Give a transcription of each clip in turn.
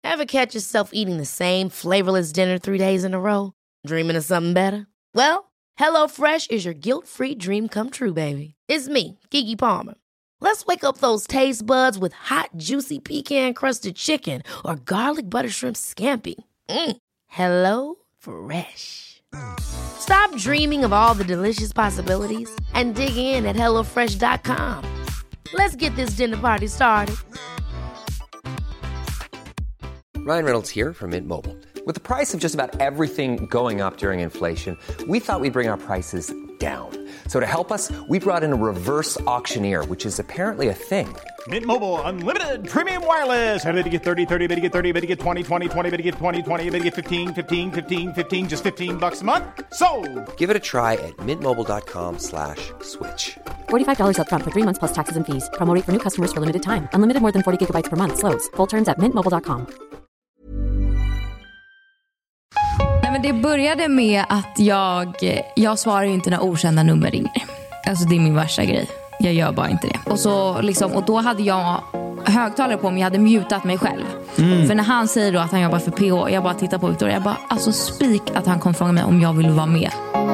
Ever catch yourself eating the same flavorless dinner 3 days in a row? Dreaming of something better? Well, HelloFresh is your guilt-free dream come true, baby. It's me, Keke Palmer. Let's wake up those taste buds with hot, juicy pecan-crusted chicken or garlic butter shrimp scampi. Hello Fresh. Stop dreaming of all the delicious possibilities and dig in at HelloFresh.com. Let's get this dinner party started. Ryan Reynolds here from Mint Mobile. With the price of just about everything going up during inflation, we thought we'd bring our prices down. So to help us, we brought in a reverse auctioneer, which is apparently a thing. Mint Mobile Unlimited Premium Wireless. How to get 30, 30, bit to get 30, bit to get 20, 20, 20, bit to get 20, 20, bit to get 15, 15, 15, 15, just $15 a month? Sold! Give it a try at mintmobile.com/switch. $45 up front for 3 months plus taxes and fees. Promo rate for new customers for limited time. Unlimited more than 40 gigabytes per month. Slows full terms at mintmobile.com. Nej, men det började med att jag svarar ju inte när okända nummer ringer. Alltså det är min värsta grej. Jag gör bara inte det. Och så liksom, och då hade jag högtalare på mig. Jag hade mutat mig själv. För när han säger då att han jobbar för PH, jag bara tittar på Victoria. Jag bara, alltså spik att han kom fråga mig om jag ville vara med.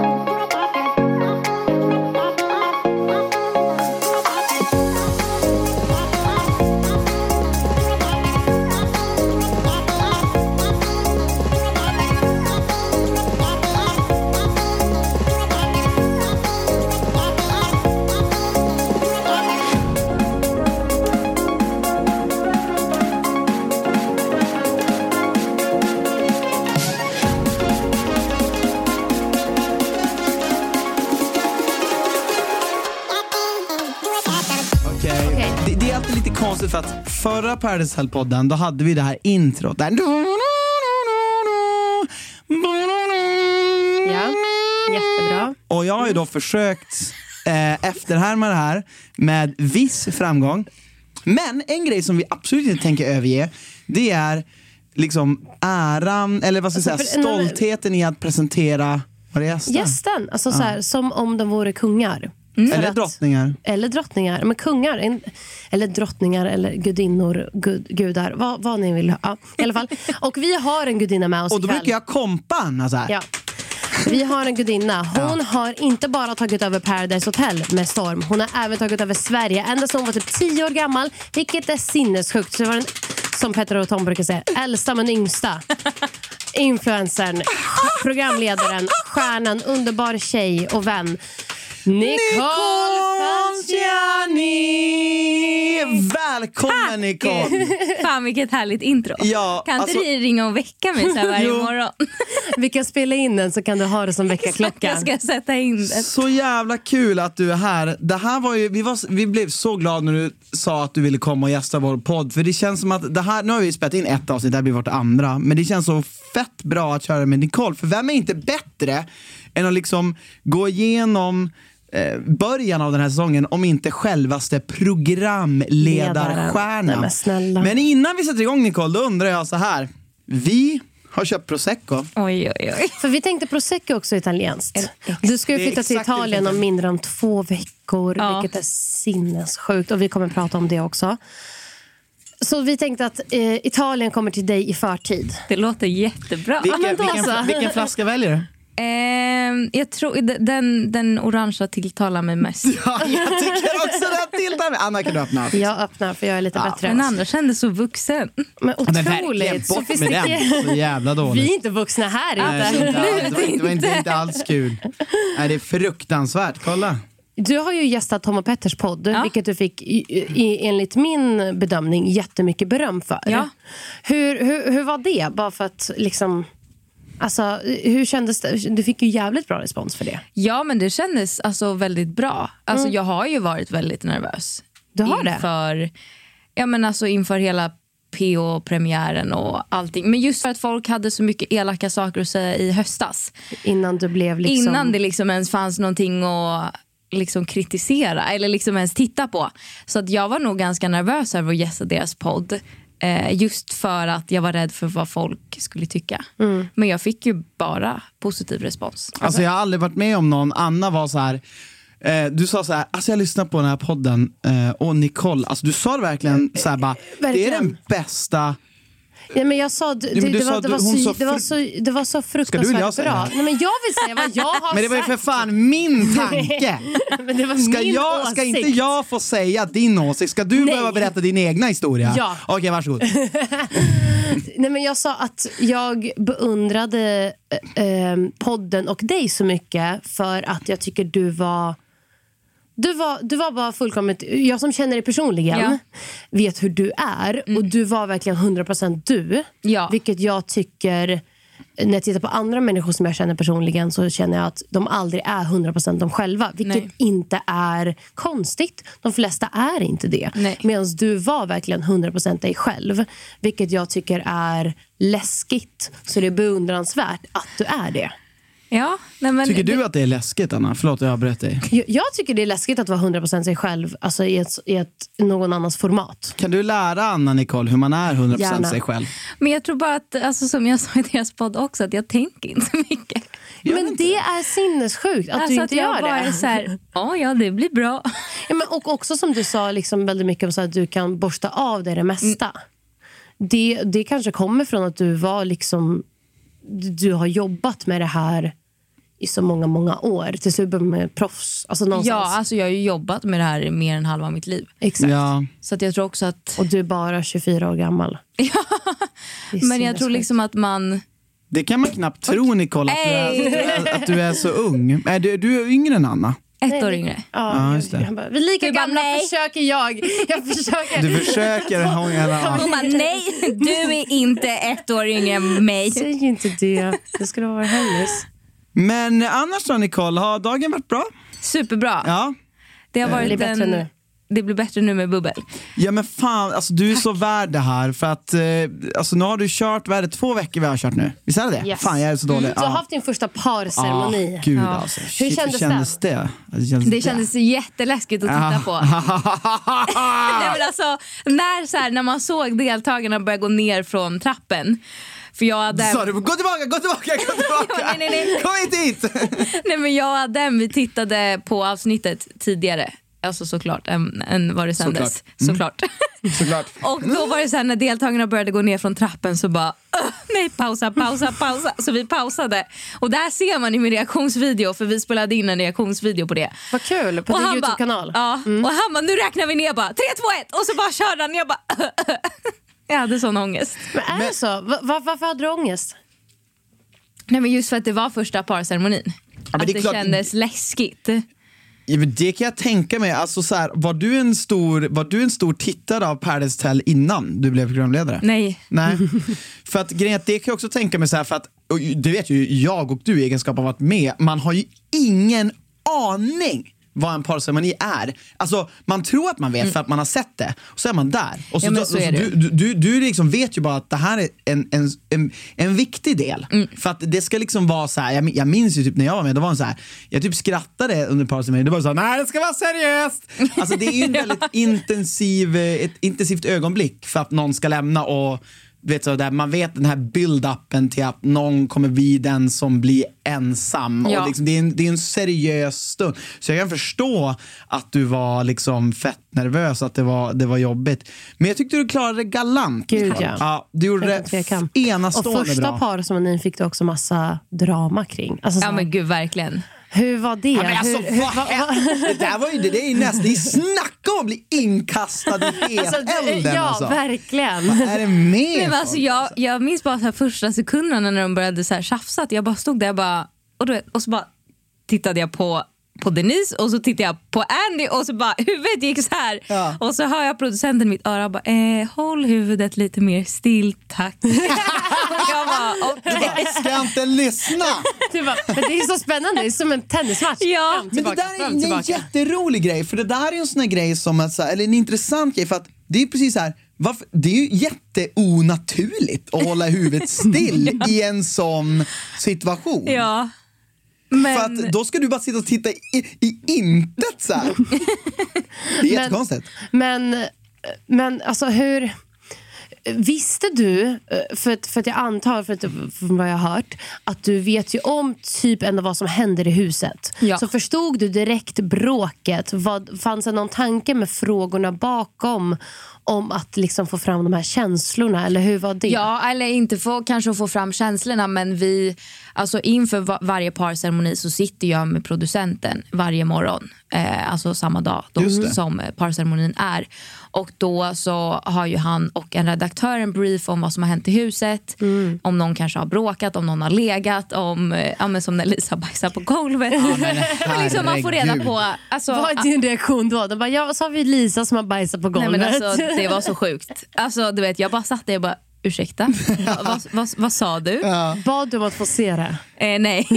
Det är alltid lite konstigt för att förra Paradise Hotel-podden, då hade vi det här introt där. Ja, jättebra. Och jag har ju då försökt efterhärma det här med viss framgång. Men en grej som vi absolut inte tänker överge, det är liksom äran, eller vad ska jag säga, stoltheten i att presentera gästen. Alltså så här, som om de vore kungar. Eller drottningar. Eller drottningar. Men kungar, eller drottningar, eller gudinnor, gudar, vad ni vill ha. Ja, i alla fall. Och vi har en gudinna med oss och då ikväll. brukar jag kompa Anna så här. Ja. Vi har en gudinna. Hon har inte bara tagit över Paradise Hotel med storm. Hon har även tagit över Sverige. Ända som hon var typ 10 år gammal. Vilket är sinnessjukt. Så det var den, som Petter och Tom brukar säga, äldsta men yngsta. Influencern, programledaren, stjärnan, underbar tjej och vän. Nicole Falciani! Välkommen Nicole! Fan vilket härligt intro. Ja, kan inte du ringa och väcka mig så här varje morgon? Vi kan spela in den så kan du ha det som väckarklocka. Jag ska sätta in det. Så jävla kul att du är här. Det här var ju, vi blev så glada när du sa att du ville komma och gästa vår podd. För det känns som att det här, nu har vi spelat in ett avsnitt, det här blir vårt andra. Men det känns så fett bra att köra med Nicole. För vem är inte bättre än att liksom gå igenom början av den här säsongen, om inte självaste programledarstjärnan. Men innan vi sätter igång Nicole, då undrar jag så här. Vi har köpt Prosecco. Oj. För vi tänkte Prosecco också italienskt. Du ska ju flytta till Italien om mindre om 2 veckor, vilket är sinnessjukt. Och vi kommer prata om det också. Så vi tänkte att Italien kommer till dig i förtid. Det låter jättebra. Vilken flaska väljer du? Jag tror den orangea tilltalar mig mest. Ja, jag tycker också den tilltalar mig. Anna, kan du öppna? Jag öppnar för jag är lite bättre. Den andra kändes så vuxen. Men otroligt sofistikerad. Så jävla dåligt. Vi är inte vuxna här. Det var inte alls kul. Nej, det är fruktansvärt. Kolla. Du har ju gästat Tom och Petters podd, vilket du fick enligt min bedömning jättemycket beröm för. Ja. Hur var det? Bara för att liksom... Alltså, hur kändes det? Du fick ju jävligt bra respons för det. Ja, men det kändes alltså väldigt bra. Alltså jag har ju varit väldigt nervös. Du har inför hela PO-premiären och allting. Men just för att folk hade så mycket elaka saker att säga i höstas. Innan du blev liksom... Innan det liksom ens fanns någonting att liksom kritisera eller liksom ens titta på. Så att jag var nog ganska nervös över att gästa deras podd. Just för att jag var rädd för vad folk skulle tycka. Men jag fick ju bara positiv respons. Alltså jag har aldrig varit med om någon. Anna var så här. Du sa så här, alltså jag lyssnar på den här podden och Nicole, alltså du sa det verkligen så här bara, det är den bästa Ja, men jag sa det var så fruktansvärt bra. Nej, men jag vill säga vad jag har Men det var ju för fan min tanke. Men det var min åsikt. Ska inte jag få säga din åsikt? Ska du behöva berätta din egna historia? Ja. Okej, varsågod. Nej, men jag sa att jag beundrade podden och dig så mycket för att jag tycker du var bara fullkomligt... Jag som känner dig personligen vet hur du är. Och du var verkligen 100% du. Ja. Vilket jag tycker... När jag tittar på andra människor som jag känner personligen så känner jag att de aldrig är 100% de själva. Vilket inte är konstigt. De flesta är inte det. Medan du var verkligen 100% dig själv. Vilket jag tycker är läskigt. Så det är beundransvärt att du är det. Ja, men tycker du att det är läskigt, Anna? Förlåt, jag avbröt dig. Jag tycker det är läskigt att vara 100% sig själv, alltså i någon annans format. Kan du lära Anna Nicole hur man är 100% Gärna. sig själv? Men jag tror bara att, alltså, som jag sa i deras podd också, att jag tänker inte så mycket. Men det är sinnessjukt att du inte gör det. Bara så här, ja, det blir bra. Ja, men och också som du sa liksom, väldigt mycket om så att du kan borsta av det mesta. Det kanske kommer från att du var liksom... Du har jobbat med det här i så många år. Till slut med proffs. Alltså någonstans. Ja, alltså jag har ju jobbat med det här i mer än halva mitt liv. Exakt. Ja. Så att jag tror också att... Och du är bara 24 år gammal. Ja, men jag tror liksom att man... Det kan man knappt tro, Nicole, att du är så ung. Du är yngre än Anna. Ett år yngre. Ja, just det. Vi är lika gamla, försöker jag. Du försöker. Hon bara, nej, du är inte ett år yngre än mig. Säg inte det. Det skulle vara hennes. Men annars då, Nicole, har dagen varit bra? Superbra. Ja. Det har varit bättre nu. Det blir bättre nu med bubbel. Ja, men fan, alltså du är så värd det här. För att, alltså nu har du kört, vad är det, 2 veckor vi har kört nu? Visst är det? Yes. Fan, jag är så dålig. Du har haft din första parceremoni. Gud, alltså. Hur kändes det? Det kändes jätteläskigt att titta på. Nej, men alltså, när man såg deltagarna börja gå ner från trappen. För jag hade... Sorry, gå tillbaka. nej. Kom inte hit. Nej, men jag hade, vi tittade på avsnittet tidigare. Alltså såklart, än vad det sändes. Såklart. Och då var det så här, när deltagarna började gå ner från trappen så bara, nej, pausa. Så vi pausade. Och där ser man i min reaktionsvideo, för vi spelade in en reaktionsvideo på det. Vad kul, på din YouTube-kanal. Ja, och han bara, nu räknar vi ner bara, 3, 2, 1. Och så bara körde han, jag bara, jag hade sån ångest. Men är det så? Varför hade du ångest? Nej, men just för att det var första parceremonin. Ja, att det kändes läskigt. Ja, men det kan jag tänka mig. Alltså, så här, var du en stor tittare av Paradise Hotel innan du blev programledare? Nej. För att grejen, det kan jag också tänka mig så här, för att, och det vet ju jag och du i egenskap av att vara med, man har ju ingen aning vad en parceremoni är. Alltså, man tror att man vet för att man har sett det. Och så är man där. Och så, du liksom vet ju bara att det här är en viktig del. För att det ska liksom vara så här. Jag minns ju typ när jag var med, då var det så här. Jag typ skrattade under parceremoni. Det var så här, nej, det ska vara seriöst. Alltså det är ju en väldigt ett intensivt ögonblick för att någon ska lämna, och vet så där, man vet den här build-upen till att någon kommer bli den som blir ensam. Och liksom, det är en seriös stund. Så jag kan förstå att du var liksom fett nervös, att det var jobbigt. Men jag tyckte du klarade det galant. Gud, ja. Du gjorde det enastående. Och första par som ni fick det också massa drama kring. Alltså, ja, men gud, verkligen. Hur var det? Ja, men alltså, det där var ju det är nästan, det snacka om att bli inkastad i elden. Ja, verkligen. Vad är det med? Men alltså, jag minns bara så här första sekunderna när de började så här tjafsa, att jag bara stod där och så bara tittade jag på Denise, och så tittade jag på Andy, och så bara huvudet gick så här. Ja. Och så hör jag producenten i mitt öra bara, håll huvudet lite mer still, tack. Jag bara, okay. Ska jag inte lyssna? Men det är så spännande, det är som en tennismatch. Ja. Men det där är en jätterolig grej, för det där är en sån här grej som eller en intressant grej, för att det är precis så här. Det är ju jätteonaturligt att hålla huvudet still i en sån situation. Ja. Men... För att då ska du bara sitta och titta i intet så här. Det är jättekonstigt. Men alltså Visste du, för att jag antar från vad jag har hört, att du vet ju om typ ändå vad som händer i huset. Ja. Så förstod du direkt bråket? Fanns det någon tanke med frågorna bakom om att liksom få fram de här känslorna, eller hur var det? Ja, eller inte kanske få fram känslorna, men vi, alltså inför varje parceremoni så sitter jag med producenten varje morgon, alltså samma dag som parceremonin är. Och då så har ju han och en redaktör en brief om vad som har hänt i huset, om någon kanske har bråkat, om någon har legat, om men som när Lisa bajsar på golvet. Men liksom man får reda på, alltså, vad är din reaktion då? De bara, ja, så har vi Lisa som har bajsat på golvet. Nej, men alltså, det var så sjukt. Alltså, du vet, jag bara satt där och bara, ursäkta, vad sa du? Bad du om att få se det? Nej.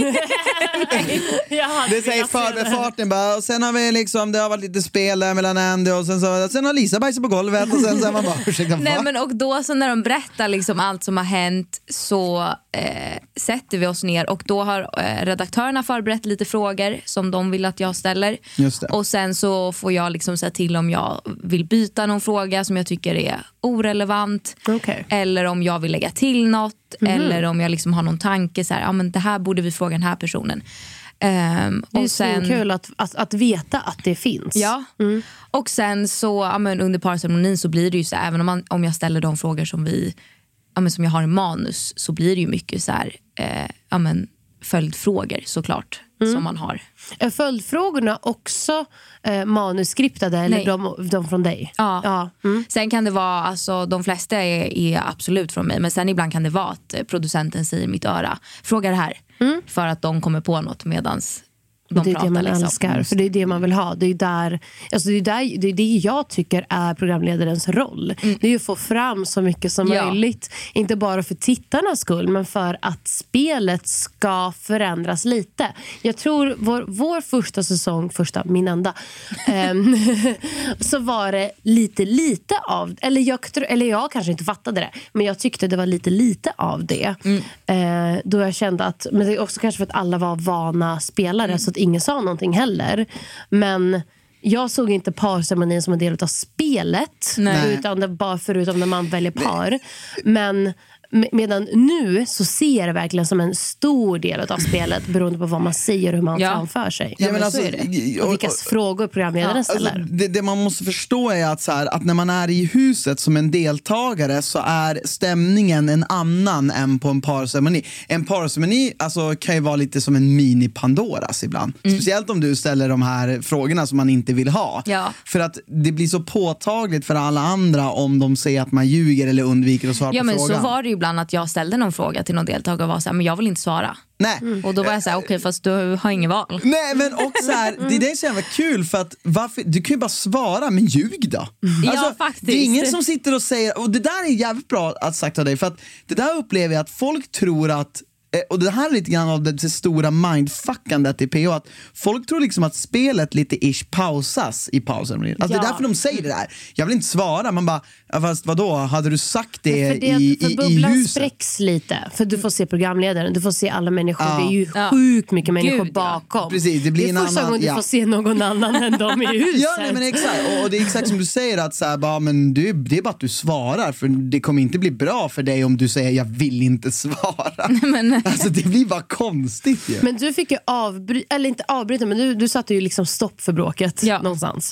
Det säger förbefarten bara, och sen har vi liksom, det har varit lite spel där mellan Andy och sen har Lisa bajsat på golvet och sen man bara, ursäkta. Nej, men och då så när de berättar liksom allt som har hänt så sätter vi oss ner och då har redaktörerna förberett lite frågor som de vill att jag ställer. Just det. Och sen så får jag liksom säga till om jag vill byta någon fråga som jag tycker är orelevant, eller om jag vill lägga till något, eller om jag liksom har någon tanke så här, ja men det här borde vi fråga den här personen. Det är och sen kul att veta att det finns. Ja. Och sen så under parceremonin så blir det ju så här, även om jag ställer de frågor som som jag har i manus, så blir det ju mycket så här följdfrågor såklart som man har. Är följdfrågorna också manuskriptade eller de från dig? Ja. Sen kan det vara, alltså de flesta är absolut från mig, men sen ibland kan det vara att producenten säger i mitt öra, fråga det här, för att de kommer på något medans de det är pratar, det man liksom. älskar, för det är det man vill ha. Det är där, alltså det är det jag tycker är programledarens roll. Det är ju att få fram så mycket som möjligt. Inte bara för tittarnas skull, men för att spelet ska förändras lite. Jag tror vår första säsong, min enda, så var det lite av, eller jag kanske inte fattade det, men jag tyckte det var lite av det. Då jag kände att, men det är också kanske för att alla var vana spelare, så att ingen sa någonting heller. Men jag såg inte parceremonin som en del av spelet. Utan det bara förutom när man väljer par. Men medan nu så ser det verkligen som en stor del av spelet, beroende på vad man säger och hur man framför sig. Ja, men alltså, och vilka frågor programledaren ställer. Alltså, det man måste förstå är att, så här, att när man är i huset som en deltagare så är stämningen en annan än på en parceremoni. En parceremoni alltså, kan ju vara lite som en mini-Pandoras ibland. Speciellt om du ställer de här frågorna som man inte vill ha. För att det blir så påtagligt för alla andra om de säger att man ljuger eller undviker att svara på frågan. Ja, men så var det ju ibland att jag ställde någon fråga till någon deltagare och var så här, men jag vill inte svara. Nej. Och då var jag så här, okej, fast du har ingen val. Nej, men också här, det är det som är kul, för att du kan ju bara svara, men ljug då. Alltså, faktiskt. Det är ingen som sitter och säger, och det där är jävligt bra att sagt av dig, för att det där upplever jag att folk tror att, och det här är lite grann av det stora mindfuckandet i PO, att folk tror liksom att spelet lite pausas i pausen. Alltså det är därför de säger det där. Jag vill inte svara, man bara, fast vadå, hade du sagt det i bubblan huset? Spräcks lite, för du får se programledaren, du får se alla människor, det är ju sjukt mycket människor bakom. Precis, det blir det är första gången du får se någon annan än de i huset. Ja, nej, men exakt, och det är exakt som du säger, att så här, bara, men det är bara att du svarar, för det kommer inte bli bra för dig om du säger jag vill inte svara. Men alltså det blir bara konstigt ju. Men du fick ju inte avbryta, men du satte ju liksom stopp för bråket någonstans.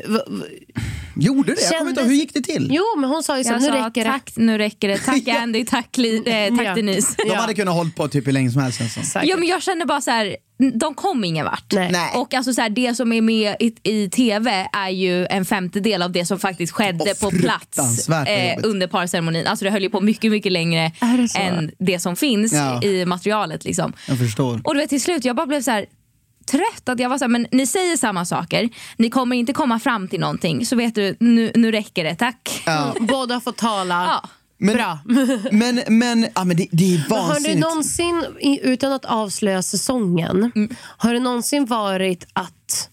Gjorde det? Jag kommer inte ihåg, hur gick det till? Jo, men hon sa ju så, nu räcker det. Tack Andy, tack Denise. De hade kunnat hålla på typ hur länge som helst. Ja, men jag kände bara så här, de kom ingen vart. Nej. Och alltså så här, det som är med i tv är ju en femtedel av det som faktiskt skedde på plats under parceremonin. Alltså det höll ju på mycket, mycket längre än det som finns i materialet liksom. Jag förstår. Och du vet, till slut, jag bara blev så här trött, att jag var så här, men ni säger samma saker, ni kommer inte komma fram till någonting, så vet du, nu räcker det, tack. Båda får tala. Bra. Men det är vansinnigt. Har det någonsin, utan att avslöja säsongen, har det någonsin varit att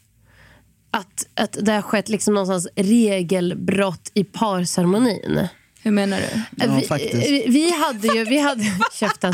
det har skett liksom någonstans regelbrott i parceremonin? Hur menar du? Ja, faktiskt. Vi hade käften.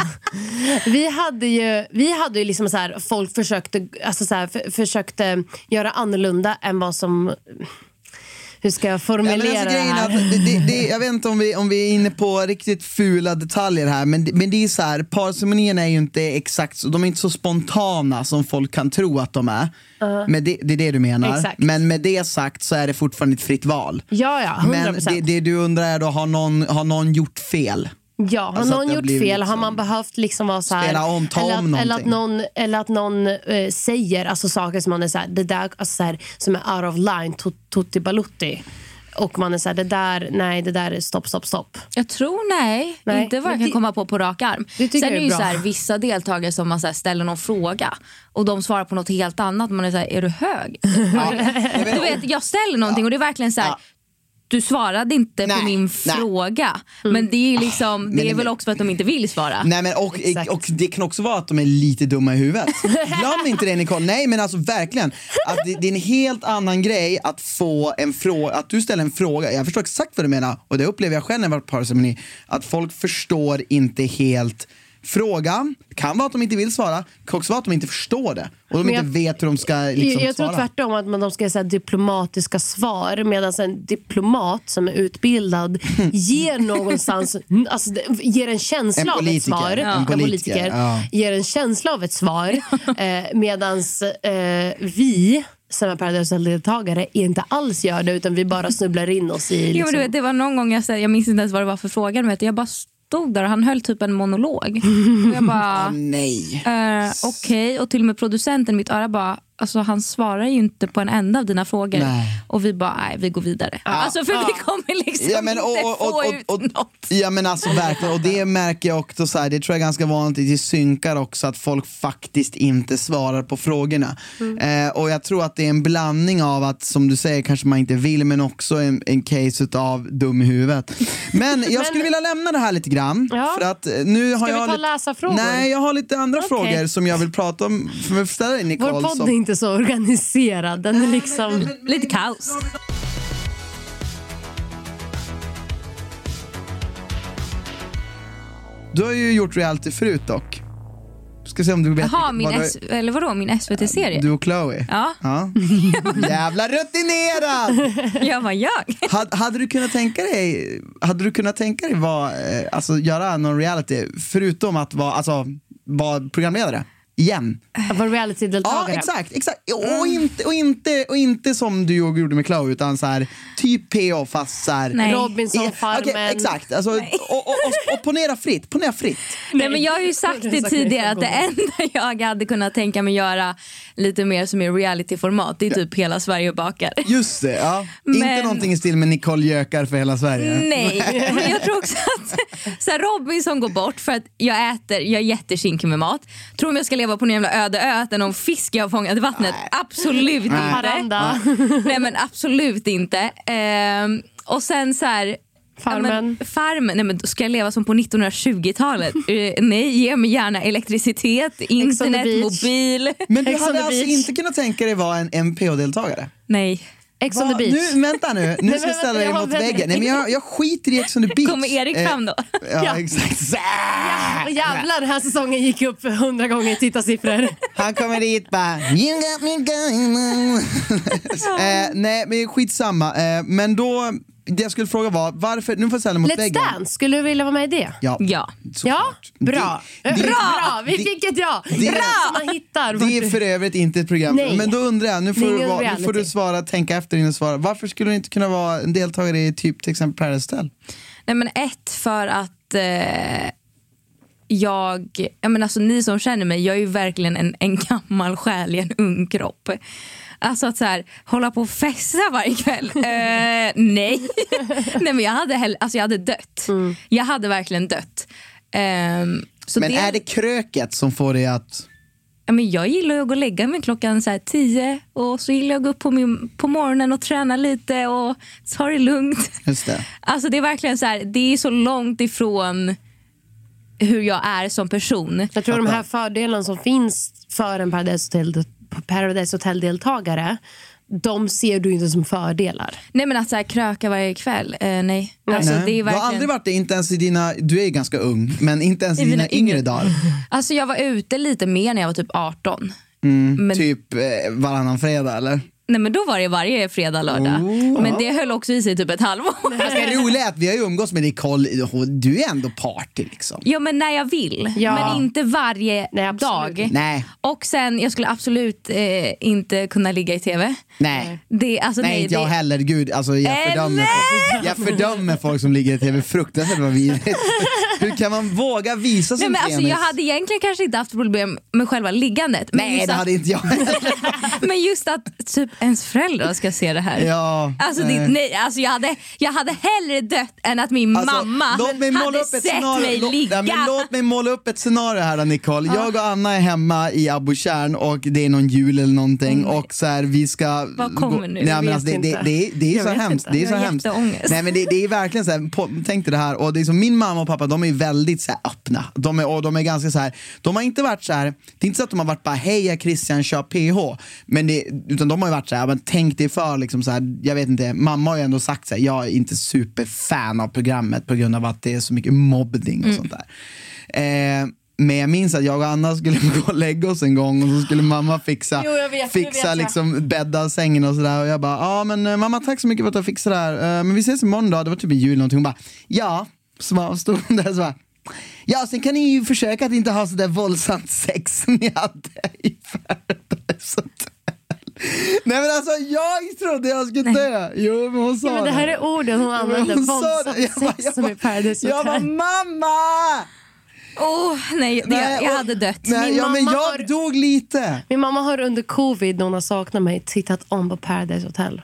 Vi hade ju liksom så här, folk försökte, alltså så här, försökte göra annorlunda än vad som, hur ska jag formulera det här? Jag vet inte om vi är inne på riktigt fula detaljer här, men det är så här, parceremonierna är ju inte exakt så, de är inte så spontana som folk kan tro att de är. Men det är det du menar. Exakt. Men med det sagt så är det fortfarande ett fritt val. Ja, 100%. Men det du undrar är då, har någon gjort fel? Ja, har alltså någon gjort fel? Liksom, har man behövt liksom vara så här, spela om, ta om någonting? Eller att någon säger alltså saker som man är så här, det där alltså så här, som är out of line, tutti balutti. Och man är så här, det där är stopp. Jag tror nej. Inte vad jag kan komma på rak arm. Sen är det ju så här, vissa deltagare som man så här, ställer någon fråga och de svarar på något helt annat. Man är så här, är du hög? Du vet, jag ställer någonting och det är verkligen så här, du svarade inte på min fråga. Men det är liksom, det är väl också för att de inte vill svara. Nej, men och det kan också vara att de är lite dumma i huvudet. Glöm inte det, Nicole. Nej, men alltså verkligen att det är en helt annan grej att få en fråga, att du ställer en fråga. Jag förstår exakt vad du menar, och det upplever jag själv när jag varit på parceremoni, att folk förstår inte helt frågan. Kan vara att de inte vill svara, kan också vara att de inte förstår det och de inte vet hur de ska liksom jag tror tvärtom att de ska säga diplomatiska svar, medan en diplomat som är utbildad ger någonstans alltså, ger en känsla av ett svar. En politiker ger en känsla av ett svar medans vi som är Paradise-deltagare inte alls gör det, utan vi bara snubblar in oss i liksom. Jo, du vet, det var någon gång jag minns inte ens vad det var för frågan, men jag bara stod där och han höll typ en monolog och jag bara nej. Okej. Och till och med producenten i mitt öra bara, alltså han svarar ju inte på en enda av dina frågor. Nej. Och vi bara, nej, vi går vidare. Alltså för vi kommer liksom inte få ut något. Ja, men alltså verkligen, och det märker jag också så här, det tror jag är ganska vanligt i synkar också, att folk faktiskt inte svarar på frågorna. Och jag tror att det är en blandning av att, som du säger, kanske man inte vill, men också en case av dum i huvudet. Men jag skulle vilja lämna det här lite grann, för att nu har jag läsa-frågor? Nej, jag har lite andra frågor som jag vill prata om för att ställa dig, Nicole. Vår podd är inte så organiserad, den är liksom lite kaos. Du har ju gjort reality förut dock. Ska se om du vet. Jaha, eller vadå, min SVT-serie? Du och Chloe. Ja. Jävla rutinerad. Ja, vad jag. Hade du kunnat tänka dig alltså göra någon reality förutom att vara programledare? Igen. Var reality-deltagare. Ja, exakt. Och inte som du gjorde med Chloe, utan så här typ PO fast så här Robinson-farmen. Okay, exakt. Alltså, och ponera fritt. Nej, men jag har ju sagt det tidigare att det enda jag hade kunnat tänka mig göra lite mer som är reality-format, det är typ Hela Sverige bakar. Just det, ja. Inte någonting i stil med Nicole Jökar för Hela Sverige. Nej, men jag tror också att så här, Robinson går bort för att jag är jättekinkig med mat. Tror om jag ska leva på en jävla öde ö än någon fisk jag har fångat i vattnet? Absolut inte. Nej, men absolut inte. Och sen så här, Farmen. Nej, men då ska jag leva som på 1920-talet. Nej, ge mig gärna elektricitet, internet, mobil. Men du hade alltså inte kunnat tänka dig vara en MPO-deltagare? Nej. Ex on the beach. Vänta nu ska jag ställa dig mot väggen. Nej, men jag skiter i Ex on the beach. Kommer Erik fram då? Ja, exakt. Jävlar, den här säsongen gick upp 100 gånger i tittarsiffror. Han kommer dit bara you got me going. Nej, men skitsamma. Men då, det jag skulle fråga var, varför, nu får jag ställa mot väggen. Let's Dance, skulle du vilja vara med i det? Ja. Bra. Bra, vi fick ett ja. Man hittar. Det är för övrigt inte ett program. Nej. Men då undrar jag, nu får du svara, tänka efter innan du svarar. Varför skulle du inte kunna vara en deltagare i typ till exempel Paradise Hotel? Nej, men för att jag menar, alltså, ni som känner mig, jag är ju verkligen en gammal själ i en ung kropp. Alltså att så här, hålla på och festa varje kväll. Nej. Nej, men jag hade dött. Jag hade verkligen dött. Så men är det kröket som får dig att... Ja, men jag gillar att gå och lägga mig klockan 10 och så gillar jag att gå upp på morgonen och träna lite och ta det lugnt. Just det. Alltså det är verkligen så här, det är så långt ifrån hur jag är som person. Jag tror de här fördelarna som finns för en Paradise Hotel-deltagare, de ser du inte som fördelar. Nej, men att så här, kröka varje kväll, nej. Alltså, nej. Det är verkligen... Du har aldrig varit det, inte ens i dina... Du är ganska ung, men inte ens i dina yngre dagar. Alltså jag var ute lite mer när jag var typ 18. Men... Typ varannan fredag, eller? Nej, men då var det varje fredag, lördag. Men det höll också i sig typ ett halvår. Det roliga är att vi har ju umgås med Nicole. Du är ändå party liksom. Ja, men när jag vill. Ja. Men inte varje dag. Nej. Och sen, jag skulle absolut inte kunna ligga i tv. Nej. Nej, inte jag heller. Gud, alltså jag fördömer folk som ligger i tv. Fruktansvärt vad vidrigt. Hur kan man våga visa sin men alltså, penis? jag hade egentligen kanske inte haft problem med själva liggandet. Nej, det hade inte jag. Men just att typ ens föräldrar ska se det här. Ja, alltså, alltså jag hade hellre dött än att min mamma hade sett mig ligga. Låt mig måla upp ett scenario här, Nicole. Jag och Anna är hemma i Abotjärn och det är någon jul eller någonting och så här, vi ska... Vad kommer nu? Nej, men alltså, det är så hemskt. Det är så hemskt. Nej, men det är verkligen så här, tänk dig det här. Och det är som min mamma och pappa, de är väldigt så här öppna. De är ganska så här, de har inte varit så här, det är inte så att de har varit bara heja Christian, kör PH. Men utan de har ju varit så här, men tänk dig för liksom så här, jag vet inte, mamma har ju ändå sagt så här, jag är inte superfan av programmet på grund av att det är så mycket mobbning och sånt där. Men jag minns att jag och Anna skulle gå och lägga oss en gång och så skulle mamma fixa liksom bädda sängen och sådär och jag bara, ja men mamma tack så mycket för att du fixade det här, men vi ses imorgon då, det var typ i jul någonting. Hon bara, ja, så stod hon där så bara, ja, sen kan ni ju försöka att inte ha så där våldsamt sex som ni hade i Paradise Hotel. Nej men alltså jag trodde jag skulle dö. Jo, men hon sa men det här är orden hon använde. Våldsamt sex som i Paradise Hotel. Jag bara, mamma! Nej, jag hade dött. Nej, men jag dog lite. Min mamma har under covid, när hon har saknat mig, tittat om på Paradise Hotel.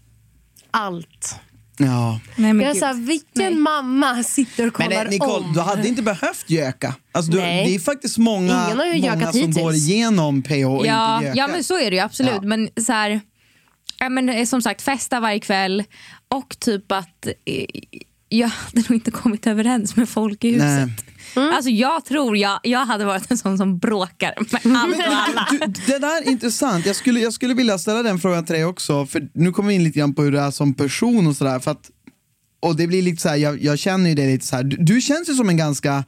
Allt. Ja. Nej, men jag sa, vilken mamma sitter och kollar men Nicole, om. du hade inte behövt göka. Alltså, det är faktiskt många som går igenom PH och inte gökar. Ja, men så är det ju absolut. Men så här, men som sagt, festa varje kväll. Och typ att jag hade nog inte kommit överens med folk i huset. Alltså jag tror jag hade varit en sån som bråkar med allt och alla. Det där är intressant. Jag skulle vilja ställa den frågan till dig också. För nu kommer vi in lite grann på hur du är som person och sådär. Och det blir lite så här, jag känner ju det lite så här. Du känns ju som en ganska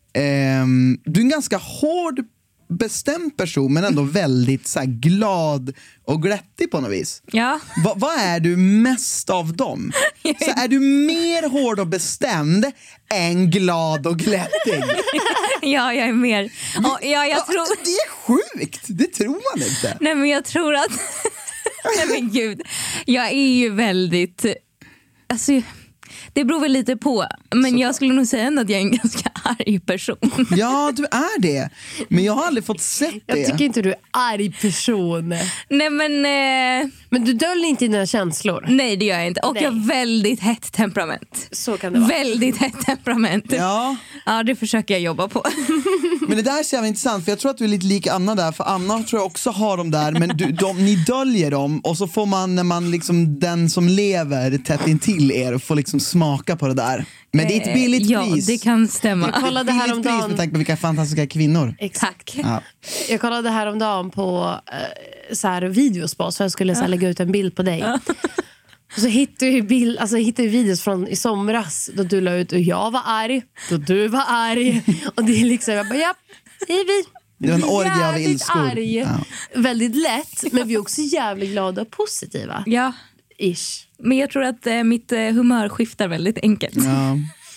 du är en ganska hård bestämd person men ändå väldigt så här, glad och glättig på något vis. Ja. Vad är du mest av dem? Så är du mer hård och bestämd än glad och glättig? Ja, jag är mer. Jag tror... Det är sjukt, det tror man inte. Nej, men jag tror att... Nej, men gud. Jag är ju väldigt... Alltså... Det beror väl lite på. Men jag skulle nog säga ändå att jag är en ganska arg person. Ja, du är det. Men jag har aldrig fått sett det. Jag tycker inte du är arg person. Nej, men... Men du döljer inte dina känslor. Nej, det gör jag inte. Och jag har väldigt hett temperament. Så kan det vara. Väldigt hett temperament. Ja. Ja, det försöker jag jobba på. Men det där är så jävla intressant. För jag tror att du är lite lik Anna där. För Anna tror jag också har dem där. Men ni döljer dem. Och så får man, när man liksom, den som lever tätt intill er, får liksom smaka på det där. Men det är ett billigt pris. Ja, det kan stämma. Jag kollade häromdagen. Med tanke på vilka fantastiska kvinnor. Tack. Ja. Jag kollade häromdagen på så här videospår, så jag skulle så här, lägga ut en bild på dig. Och så hittade jag videos från i somras då du la ut och jag var arg, då du var arg. Och det är liksom, jag bara, det var en orgie av ilskor. Ja. Väldigt lätt, men vi är också jävligt glada och positiva. Ja. Ish. Men jag tror att mitt humör skiftar väldigt enkelt. Ja.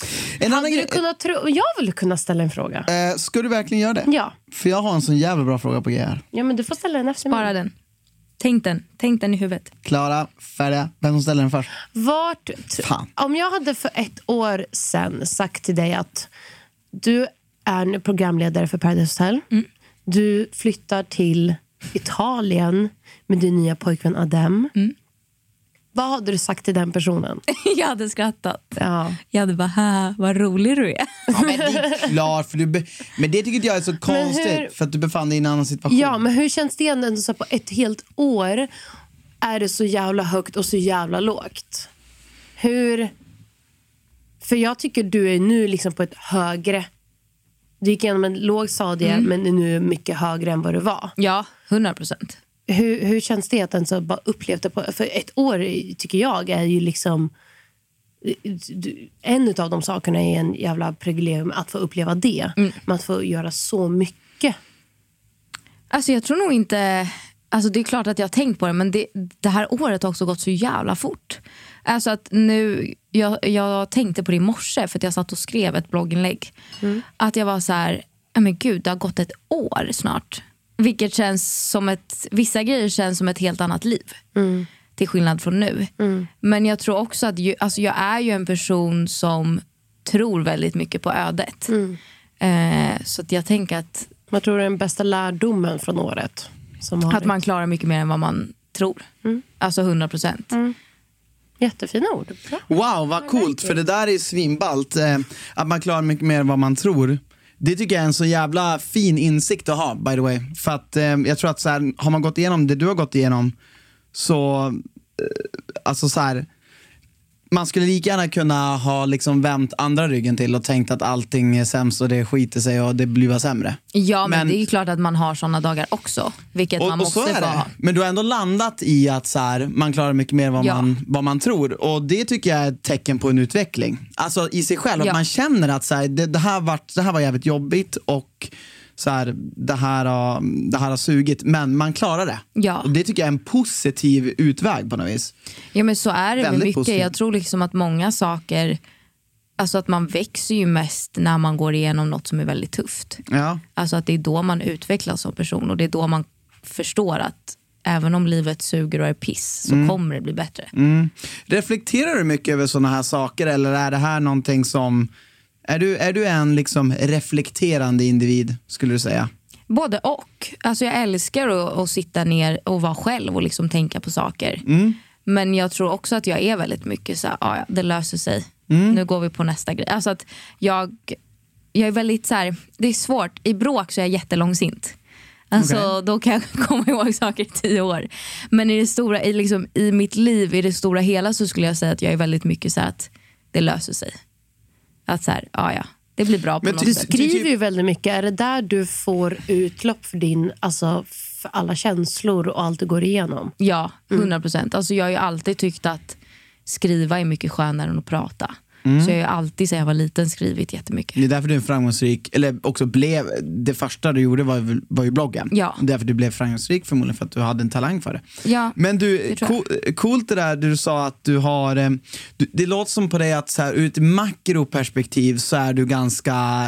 Jag vill kunna ställa en fråga. Ska du verkligen göra det? Ja. För jag har en sån jävla bra fråga på G här. Ja, men du får ställa den efter mig. Spara den. Tänk den i huvudet. Klara, färdiga. Vem som ställer den först? Om jag hade för 1 år sedan sagt till dig att du är nu programledare för Paradise Hotel. Du flyttar till Italien med din nya pojkvän Adem. Vad hade du sagt till den personen? Jag hade skrattat. Ja. Jag hade bara, haha, vad rolig du är. Ja, men det är klart, för men det tycker inte jag är så konstigt, för att du befann dig i en annan situation. Ja, men hur känns det ändå så på ett helt år är det så jävla högt och så jävla lågt? För jag tycker du är nu liksom på ett högre... Du gick igenom en låg stadie, men nu är mycket högre än vad du var. Ja, 100%. Hur känns det att den så bara upplevde på... För 1 år tycker jag är ju liksom... En av de sakerna är en jävla privilegium att få uppleva det. Men att få göra så mycket. Alltså jag tror nog inte... Alltså det är klart att jag har tänkt på det, men det här året har också gått så jävla fort. Alltså att nu, jag tänkte på det i morse för att jag satt och skrev ett blogginlägg. Att jag var så här, men gud, det har gått ett år snart. Vilket känns som vissa grejer känns som ett helt annat liv. Till skillnad från nu. Men jag tror också att alltså jag är ju en person som tror väldigt mycket på ödet. Så att jag tänker att... Vad tror du är den bästa lärdomen från året? Att man klarar mycket mer än vad man tror. Alltså 100%. Jättefina ord. Bra. Wow, vad coolt. För det där är svinballt. Att man klarar mycket mer än vad man tror. Det tycker jag är en så jävla fin insikt att ha, by the way. För att jag tror att så här, har man gått igenom det du har gått igenom, så alltså så här, man skulle lika gärna kunna ha liksom vänt andra ryggen till och tänkt att allting är sämst och det skiter sig och det blir bara sämre. Ja, men det är ju klart att man har såna dagar också, vilket man måste och så är det. ha. Men du har ändå landat i att så här, man klarar mycket mer vad man tror, och det tycker jag är ett tecken på en utveckling. Alltså i sig själv, att man känner att så här, det här var jävligt jobbigt och så här, det här har sugit, men man klarar det. Ja. Och det tycker jag är en positiv utväg på något vis. Ja, men så är det med mycket. Positiv. Jag tror liksom att många saker, alltså att man växer ju mest när man går igenom något som är väldigt tufft. Ja. Alltså att det är då man utvecklas som person, och det är då man förstår att även om livet suger och är piss så kommer det bli bättre. Reflekterar du mycket över såna här saker, eller är det här någonting som... Är du en liksom reflekterande individ, skulle du säga? Både och. Alltså jag älskar att sitta ner och vara själv och liksom tänka på saker. Men jag tror också att jag är väldigt mycket så här, ja, det löser sig. Nu går vi på nästa grej. Alltså att jag är väldigt så här, det är svårt. I bråk så är jag jättelångsint. Alltså då kan jag komma ihåg saker i 10 år. Men i det stora, i mitt liv, i det stora hela, så skulle jag säga att jag är väldigt mycket så här att det löser sig. Att så här, ja, det blir bra på något sätt. Du skriver ju väldigt mycket. Är det där du får utlopp för för alla känslor och allt du går igenom? Ja, 100%. Alltså jag har ju alltid tyckt att skriva är mycket skönare än att prata. Så jag har ju alltid, sedan jag var liten, skrivit jättemycket. Det är därför du är framgångsrik, eller också blev, det första du gjorde var ju bloggen. Ja. Därför du blev framgångsrik, förmodligen för att du hade en talang för det. Ja, men du, coolt det där du sa att du har, det låter som på dig att så här, ur ett makroperspektiv så är du ganska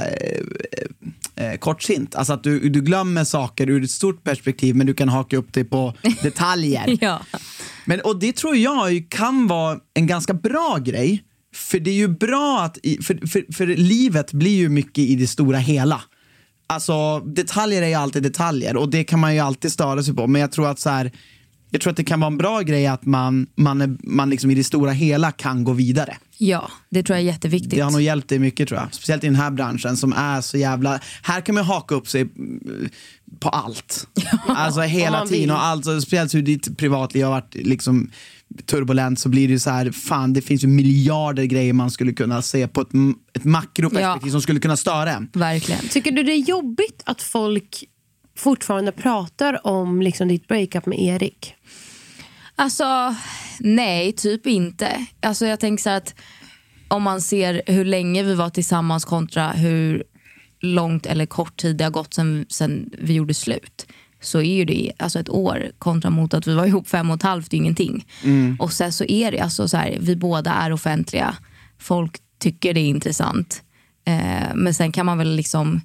kortsint. Alltså att du glömmer saker ur ett stort perspektiv, men du kan haka upp dig på detaljer. Ja. Och det tror jag kan vara en ganska bra grej. För det är ju bra att för livet blir ju mycket i det stora hela. Alltså detaljer är ju alltid detaljer, och det kan man ju alltid störa sig på. Men jag tror att så här, jag tror att det kan vara en bra grej att man liksom i det stora hela kan gå vidare. Ja, det tror jag är jätteviktigt. Det har nog hjälpt dig mycket, tror jag. Speciellt i den här branschen som är så jävla... Här kan man haka upp sig på allt. Alltså hela tiden. Och alltså, speciellt hur ditt privatliv har varit liksom turbulent, så blir det ju så här, fan, det finns ju miljarder grejer man skulle kunna se på ett makroperspektiv som skulle kunna störa en. Verkligen. Tycker du det är jobbigt att folk fortfarande pratar om liksom ditt breakup med Erik? Alltså, nej, typ inte. Alltså jag tänker så här att om man ser hur länge vi var tillsammans kontra hur långt eller kort tid det har gått sen vi gjorde slut, så är ju det alltså ett år kontra mot att vi var ihop 5,5, det är ingenting. Och sen så är det alltså så här, vi båda är offentliga. Folk tycker det är intressant. Men sen kan man väl liksom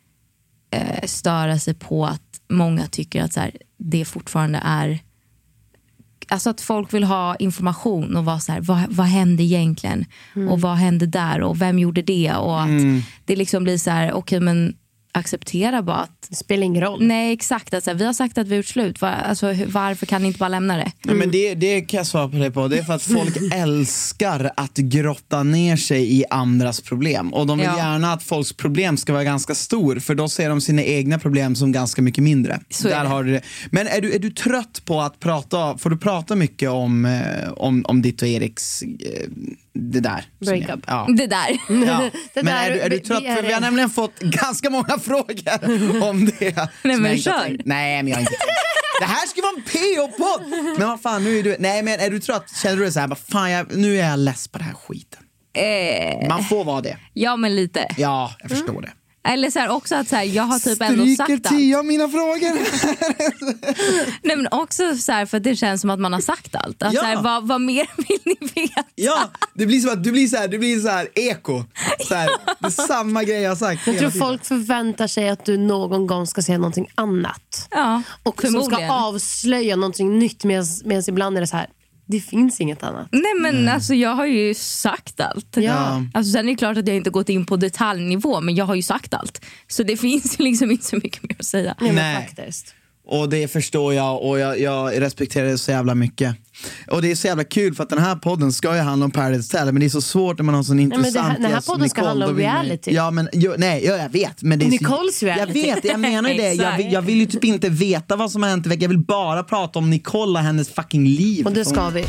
störa sig på att många tycker att så här, det fortfarande är, alltså att folk vill ha information och vara så här, vad hände egentligen? Och vad hände där? Och vem gjorde det? Och att det liksom blir så här, okej, men acceptera bara att... Det spelar ingen roll. Nej, exakt. Alltså, vi har sagt att vi har gjort slut. Varför kan ni inte bara lämna det? Ja, men det kan jag svara på det på. Det är för att folk älskar att grotta ner sig i andras problem. Och de vill gärna att folks problem ska vara ganska stor, för då ser de sina egna problem som ganska mycket mindre. Så där har du det. Men är du trött på att prata? Får du prata mycket om ditt och Eriks... det där. Breakup. Ja. Det där. Ja. Det Men där, är du trött? För vi har nämligen fått ganska många frågor om det. Nej, men kör. Nej, men jag har inte tänkt. Det här ska vara en PO-podd. Men vad fan, nu är du... Nej, men är du trött? Känner du så här, fan, nu är jag less på den här skiten? Man får vara det. Ja, men lite. Ja, jag förstår det. Eller så här, också att så här, jag har typ ändå sagt allt. 10 av mina frågor. Nej, men också så här, för att det känns som att man har sagt allt. Att, Ja. så här, vad mer vill ni veta? Ja, det blir som att du blir så här eko. Så här, det är samma grej jag har sagt. Jag tror folk förväntar sig att du någon gång ska säga någonting annat. Ja, Och som ska förmodligen. avslöja någonting nytt, medan ibland är det så här, det finns inget annat. Nej, men alltså jag har ju sagt allt. Ja. Alltså, sen är det klart att jag inte gått in på detaljnivå, men jag har ju sagt allt. Så det finns ju liksom inte så mycket mer att säga. Ja, men Nej. faktiskt. Och det förstår jag och jag respekterar det så jävla mycket. Och det är så jävla kul för att den här podden ska ju handla om Paradise Hotel, men det är så svårt när man har sån intressant den här gäst som podden ska Nicole, handla om då vill man- reality. Ja, men jag vet. Men det är Nicoles så, reality. Jag vet, jag menar ju det. Jag vill ju typ inte veta vad som har hänt i veckan. Jag vill bara prata om Nicole och hennes fucking liv. Och det ska vi.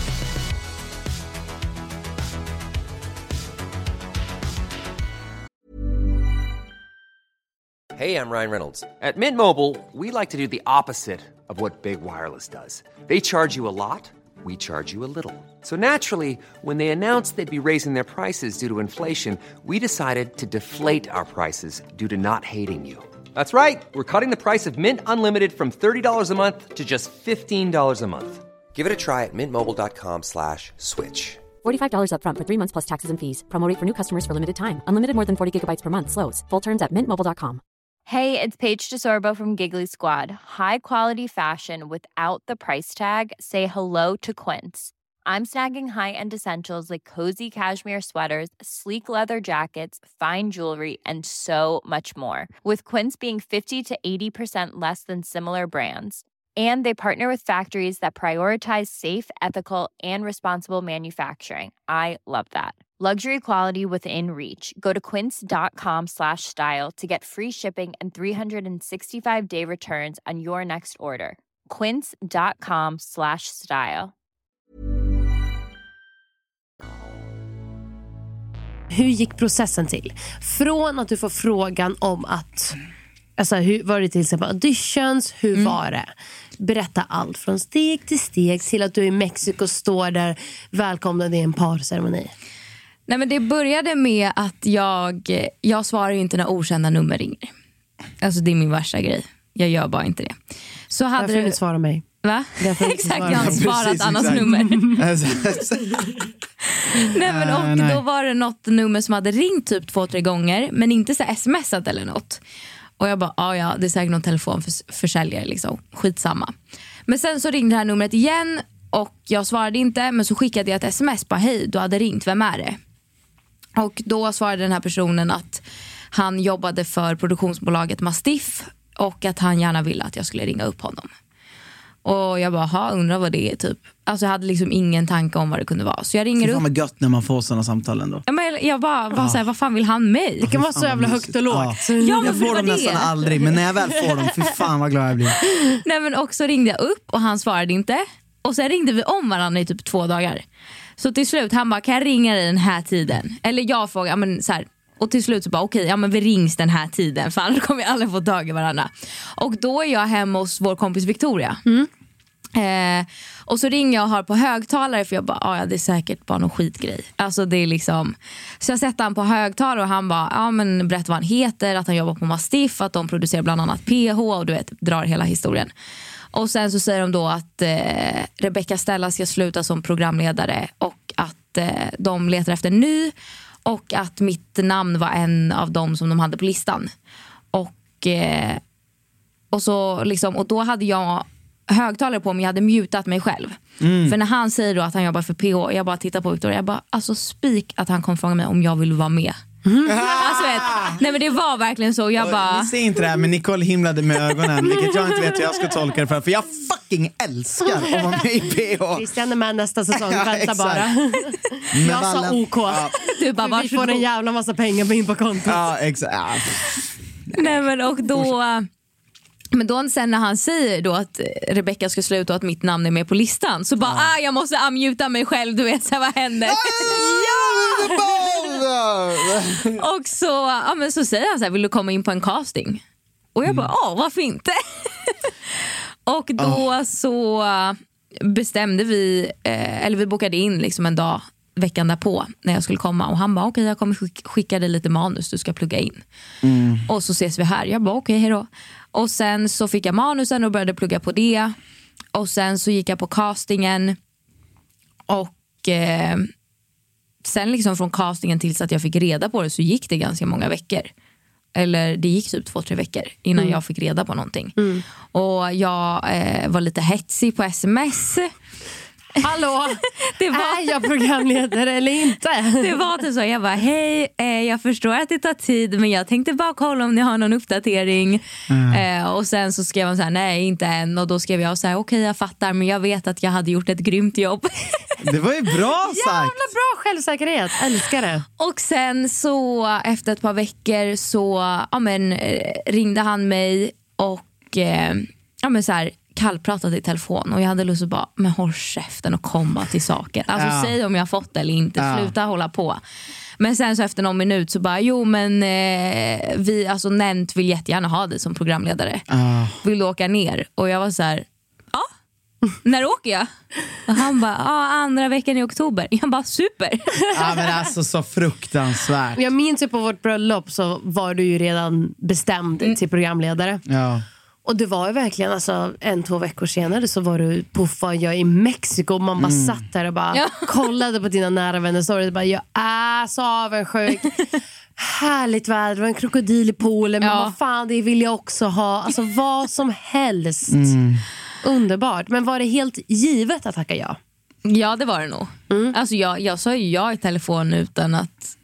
Hey, I'm Ryan Reynolds. At Mint Mobile, we like to do the opposite of what Big Wireless does. They charge you a lot, we charge you a little. So naturally, when they announced they'd be raising their prices due to inflation, we decided to deflate our prices due to not hating you. That's right. We're cutting the price of Mint Unlimited from $30 a month to just $15 a month. Give it a try at mintmobile.com/switch. $45 up front for 3 months plus taxes and fees. Promo rate for new customers for limited time. Unlimited more than 40 gigabytes per month. Slows full terms at mintmobile.com. Hey, it's Paige DeSorbo from Giggly Squad. High quality fashion without the price tag. Say hello to Quince. I'm snagging high-end essentials like cozy cashmere sweaters, sleek leather jackets, fine jewelry, and so much more. With Quince being 50 to 80% less than similar brands. And they partner with factories that prioritize safe, ethical, and responsible manufacturing. I love that. Luxury quality within reach. Go to quince.com/style to get free shipping and 365-day returns on your next order. Quince.com/style. Hur gick processen till? Från att du får frågan om att, alltså, hur var det till exempel auditions, hur var det? Berätta allt från steg till steg till att du i Mexiko står där välkomnade i en parceremoni. Nej, men det började med att jag svarar ju inte när okända nummer ringer. Alltså det är min värsta grej. Jag gör bara inte det. Så hade Därför du svarar mig. Va? Exakt, jag har sparat Precis, Annas exakt. nummer. Nej, men och nej. då var det något nummer som hade ringt typ 2-3 gånger, men inte så smsat eller något. Och jag bara, ja, det är säkert någon telefonförsäljare liksom. Skitsamma. Men sen så ringde det här numret igen och jag svarade inte, men så skickade jag ett sms, bara hej, du hade ringt, vem är det? Och då svarade den här personen att han jobbade för produktionsbolaget Mastiff och att han gärna ville att jag skulle ringa upp honom. Och jag bara, undrar vad det är typ. Alltså jag hade liksom ingen tanke om vad det kunde vara. Så jag ringer Det upp. är gött när man får sådana samtal ändå. Ja, men jag bara var såhär, vad fan vill han mig? Det kan vara så jävla högt och lågt. Ja, men Jag för får dem det. nästan aldrig, men när jag väl får dem, fy fan vad glad jag blir. Nej, men också ringde jag upp och han svarade inte. Och sen ringde vi om varandra i typ 2 dagar. Så till slut, han bara, kan jag ringa dig den här tiden? Eller jag frågade, ja men så här. Och till slut så bara, okej, ja men vi rings den här tiden. För annars kommer vi aldrig få tag i varandra. Och då är jag hemma hos vår kompis Victoria. Och så ringer jag och har på högtalare, för jag bara, ja det är säkert bara någon skitgrej. Alltså det är liksom. Så jag sätter han på högtalare och han bara, ja men berätta vad han heter, att han jobbar på Mastiff, att de producerar bland annat PH och du vet, drar hela historien. Och sen så säger de då att Rebecca Stella ska sluta som programledare och att de letar efter en ny, och att mitt namn var en av dem som de hade på listan. Och så liksom, och då hade jag högtalare på mig, jag hade mutat mig själv. För när han säger då att han jobbar för PH, jag bara tittar på Victoria, jag bara, alltså spik att han kom fråga mig om jag vill vara med. Alltså vet, nej men det var verkligen så. Jag bara, Ni ser inte det här, men Nicole himlade med ögonen, vilket jag inte vet hur jag ska tolka det för jag fucking älskar att vara med i PH. Christian är med nästa säsong, Ja, vänta exakt. bara. Jag sa OK. du bara, För vi får en jävla massa pengar in på kontot. Ja, exakt. Ja. nej men och då. Men då sen när han säger då att Rebecca ska sluta och att mitt namn är med på listan, så bara, jag måste unmuta mig själv, du vet så här, vad händer? Och så, ja, men så säger han så här, vill du komma in på en casting? Och jag bara, varför inte? Och då så bestämde vi, eller vi bokade in liksom en dag veckan därpå när jag skulle komma. Och han bara, okej, jag kommer skicka dig lite manus du ska plugga in. Och så ses vi här. Jag bara, okej, hejdå. Och sen så fick jag manusen och började plugga på det. Och sen så gick jag på castingen. Och sen liksom från castingen tills att jag fick reda på det så gick det ganska många veckor. Eller det gick typ 2-3 veckor innan jag fick reda på någonting. Och jag var lite hetsig på sms. Hallå, är jag programledare eller inte? Det var typ så, jag bara, hej, jag förstår att det tar tid, men jag tänkte bara kolla om ni har någon uppdatering. Och sen så skrev han så här, nej, inte än. Och då skrev jag så här, okej, jag fattar, men jag vet att jag hade gjort ett grymt jobb. Det var ju bra sagt. Jävla bra självsäkerhet, älskar det. Och sen så efter ett par veckor så ringde han mig och så här kallpratat i telefon. Och jag hade lust att bara, men håll käften och komma till saker. Alltså säg om jag har fått det eller inte, sluta hålla på. Men sen så efter någon minut så bara, jo men vi, alltså Nent vill jättegärna ha dig som programledare. Vill du åka ner? Och jag var så här, ja, när åker jag? Och han bara, andra veckan i oktober. Jag bara, super. Ja, men alltså så fruktansvärt. Jag minns ju på vårt bröllop så var du ju redan bestämd till programledare. Ja. Och det var ju verkligen, alltså 1-2 veckor senare så var du på jag i Mexiko. Man bara satt där och bara kollade på dina nära vänner stories. Bara, jag är så avundsjuk. Härligt väder, det var en krokodil i poolen. Men vad fan, det vill jag också ha. Alltså vad som helst. Underbart. Men var det helt givet att tacka ja? Ja, det var det nog. Alltså jag sa ju ja i telefon utan att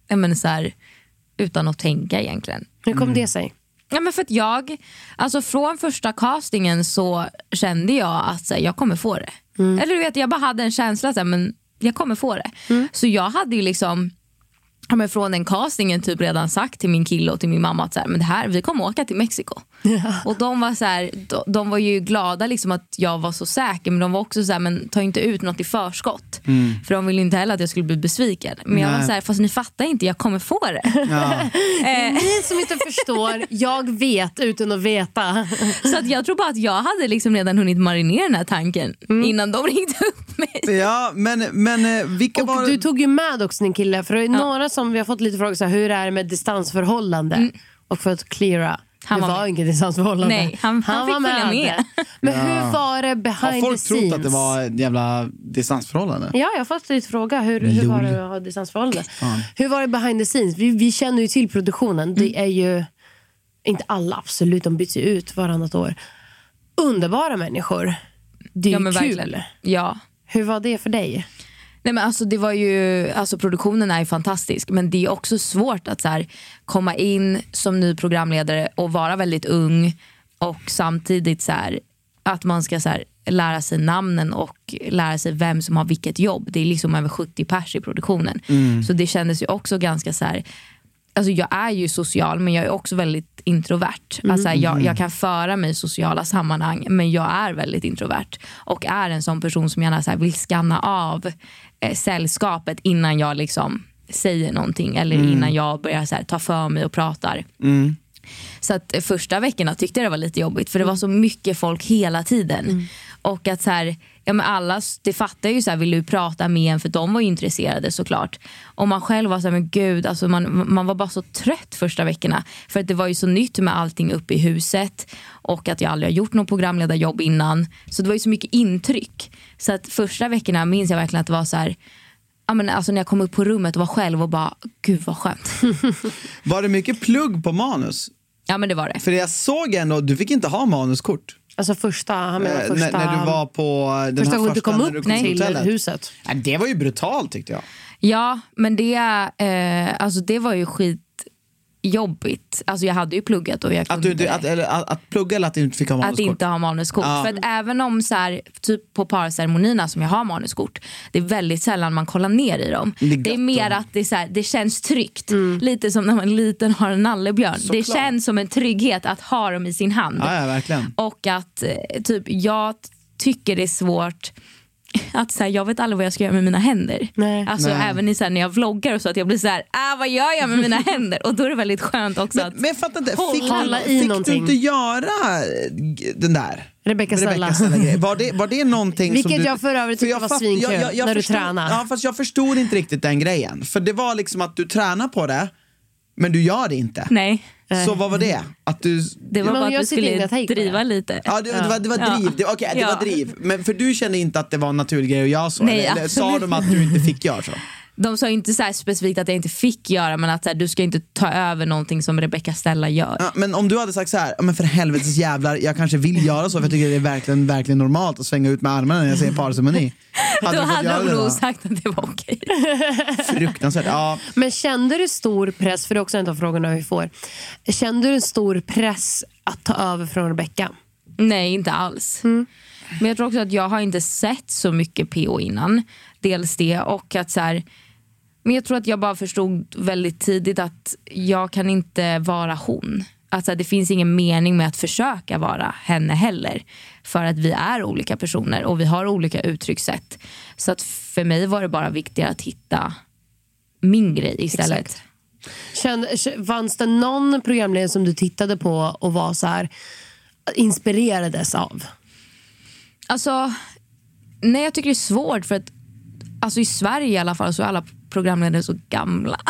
utan att tänka egentligen. Hur kom det sig? Ja, men för att alltså från första castingen så kände jag att jag kommer få det. Eller du vet, jag bara hade en känsla men jag kommer få det. Så jag hade ju liksom från den castingen typ redan sagt till min kille och till min mamma att men det här, vi kommer åka till Mexiko. Och de var så här, de var ju glada liksom att jag var så säker, men de var också så här, men ta inte ut något i förskott. För de ville inte heller att jag skulle bli besviken. Men jag var så här, fast ni fattar inte, jag kommer få det. Ni som inte förstår, jag vet utan att veta. Så att jag tror bara att jag hade liksom redan hunnit marinera den här tanken innan de ringde upp mig. Ja, men vilka och var... du tog ju med också din kille, för det är några som vi har fått lite frågor så här, hur är det med distansförhållande? Och för att cleara, det var inget distansförhållande. Nej, han fick följa med. Men hur var det behind the scenes? Har folk trott att det var ett jävla distansförhållande? Ja, jag har fått lite fråga. Hur var det att ha distansförhållande? Hur var det behind the scenes? Vi känner ju till produktionen. Det är ju inte alla, absolut. De byts ju ut varannat år. Underbara människor. Det är ju kul. Verkligen. Ja. Hur var det för dig? Nej, men alltså det var ju, alltså produktionen är ju fantastisk, men det är också svårt att så här, komma in som ny programledare och vara väldigt ung och samtidigt så här, att man ska så här, lära sig namnen och lära sig vem som har vilket jobb. Det är liksom över 70 pers i produktionen. Så det kändes ju också ganska så här, alltså jag är ju social, men jag är också väldigt introvert. Alltså jag kan föra mig i sociala sammanhang, men jag är väldigt introvert och är en sån person som gärna så här vill skanna av sällskapet innan jag liksom säger någonting eller innan jag börjar så här ta för mig och pratar. Så att första veckorna tyckte jag det var lite jobbigt, för det var så mycket folk hela tiden. Och att så här, ja men alla, det fattar ju så här, vill du prata med en, för de var ju intresserade såklart. Och man själv var så här, men gud, alltså man var bara så trött första veckorna, för att det var ju så nytt med allting uppe i huset och att jag aldrig har gjort någon programledarjobb innan. Så det var ju så mycket intryck. Så att första veckorna minns jag verkligen att det var så här, ja men alltså när jag kom upp på rummet och var själv och bara, gud vad skönt. Var det mycket plugg på manus? Ja, men det var det. För jag såg ändå, du fick inte ha manuskort. Alltså första... när du var på den första här du kom upp till hotellet. huset. Ja, det var ju brutalt tyckte jag. Ja, men det, alltså det var ju skitjobbigt. Alltså jag hade ju pluggat och jag kunde... Att plugga eller att du inte fick ha manuskort? Att inte ha manuskort. Ja. För att även om så här, typ på parceremonierna som jag har manuskort, det är väldigt sällan man kollar ner i dem. Det är mer att det, är så här, det känns tryggt. Lite som när man liten har en nallebjörn. Det känns som en trygghet att ha dem i sin hand. Ja, verkligen. Och att typ jag tycker det är svårt. att så här, jag vet aldrig vad jag ska göra med mina händer. Nej. Alltså även så här, när jag vloggar och så, att jag blir så här, vad gör jag med mina händer? Och då är det väldigt skönt också att Men jag fattar inte, fick du inte göra den där Rebecca Stella grej? Var det någonting vilket som du... jag för övrigt tyckte var svinkul när du tränar. Ja, fast jag förstod inte riktigt den grejen. För det var liksom att du tränar på det, men du gör det inte. Nej. Så vad var det? Att du... Det var bara att du skulle driva lite. Ja, det var driv. Det var driv. Men för du kände inte att det var en naturlig grej att göra så? Nej, eller sa de att du inte fick göra så? De sa inte så här specifikt att jag inte fick göra, men att så här, du ska inte ta över någonting som Rebecca Stella gör. Ja, men om du hade sagt så här, men för helvetes jävlar, jag kanske vill göra så för jag tycker det är verkligen normalt att svänga ut med armarna när jag säger parceremoni. Då hade de nog sagt att det var okej. Fruktansvärt, ja. Men kände du stor press, för det är också en av frågorna vi får. Kände du en stor press att ta över från Rebecca? Nej, inte alls. Men jag tror också att jag har inte sett så mycket PO innan. Dels det, och att så här, men jag tror att jag bara förstod väldigt tidigt att jag kan inte vara hon. Alltså det finns ingen mening med att försöka vara henne heller. För att vi är olika personer och vi har olika uttryckssätt. Så att för mig var det bara viktigare att hitta min grej istället. Fanns det någon programledare som du tittade på och var så här inspirerades av? Alltså, nej, jag tycker det är svårt för att alltså i Sverige i alla fall så är alla programledare så gamla.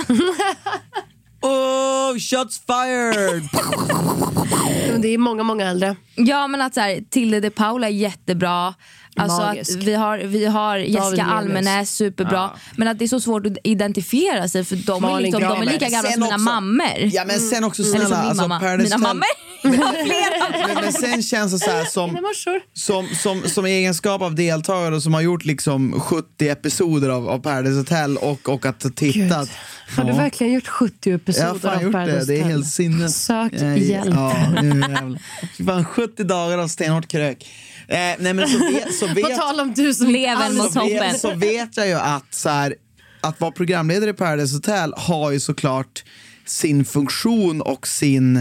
Oh, shots fired! Det är många äldre. Ja, men att så här, Tilde de Paula är jättebra. Alltså magisk. att vi har Jessica Almenäs, superbra. Men att det är så svårt att identifiera sig för de är, liksom, de är lika gamla som mina mammor. Ja, men sen också snälla, eller som min alltså, mamma. Mina mammor. men sen känns det så här som egenskap av deltagare som har gjort liksom 70 episoder av Paradise Hotel och att ha tittat. Har du verkligen gjort 70 episoder av Paradise Hotel? Det är helt sinnes. Sök hjälp. Fan, 70 dagar av stenhårt krök. Nej, men så vet på tal om du som lever mot toppen. Så vet jag ju att så här, att vara programledare i Paradise Hotel har ju såklart sin funktion och sin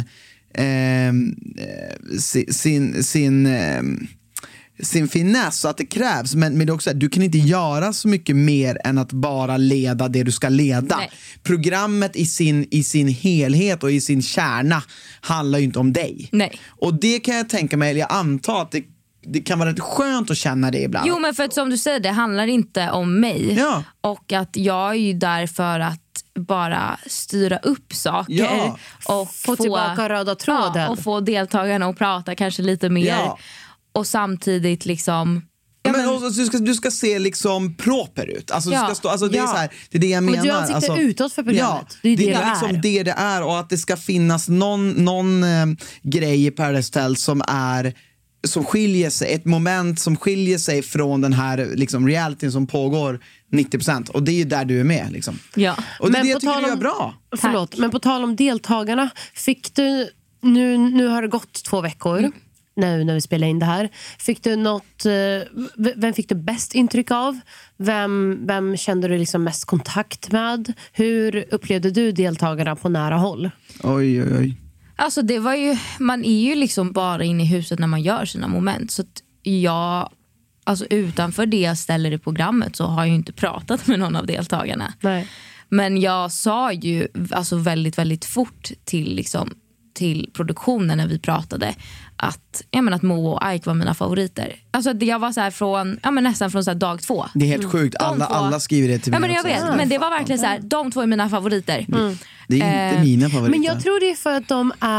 finess, så att det krävs, men det är också att du kan inte göra så mycket mer än att bara leda det du ska leda. Nej. Programmet i sin helhet och i sin kärna handlar ju inte om dig. Nej. Och det kan jag tänka mig, eller jag antar att det kan vara rätt skönt att känna det ibland. Jo, men för att som du säger, det handlar inte om mig. Ja. Och att jag är ju där för att bara styra upp saker. Och få tillbaka röda tråden. Ja, och få deltagarna att prata kanske lite mer. Ja. Och samtidigt liksom... Du ska se liksom proper ut. Alltså, Ja. du ska stå, alltså det är så här, det är det jag menar. Men du ansiktar utåt för programmet. Ja, det är det är liksom det är, och att det ska finnas någon grej i Paradise Hotel som skiljer sig, ett moment som skiljer sig från den här liksom realityn som pågår 90%, och det är ju där du är med liksom. Ja. Och det är Men det på jag tycker tal du gör om- bra. Förlåt, men på tal om deltagarna, fick du nu har det gått 2 veckor nu när vi spelar in det här. Fick du något, vem fick du bäst intryck av? Vem kände du liksom mest kontakt med? Hur upplevde du deltagarna på nära håll? Oj. Alltså det var ju, man är ju liksom bara inne i huset när man gör sina moment. Så att jag, alltså utanför det jag ställer i programmet så har jag ju inte pratat med någon av deltagarna. Nej. Men jag sa ju alltså väldigt, väldigt fort till produktionen när vi pratade att Mo och Ike var mina favoriter. Alltså jag var så här från nästan från så här dag 2. Det är helt sjukt. Alla skriver det till mig. Men jag också. vet, men det var verkligen så här, de 2 är mina favoriter. Det är inte mina favoriter. Men jag tror det är för att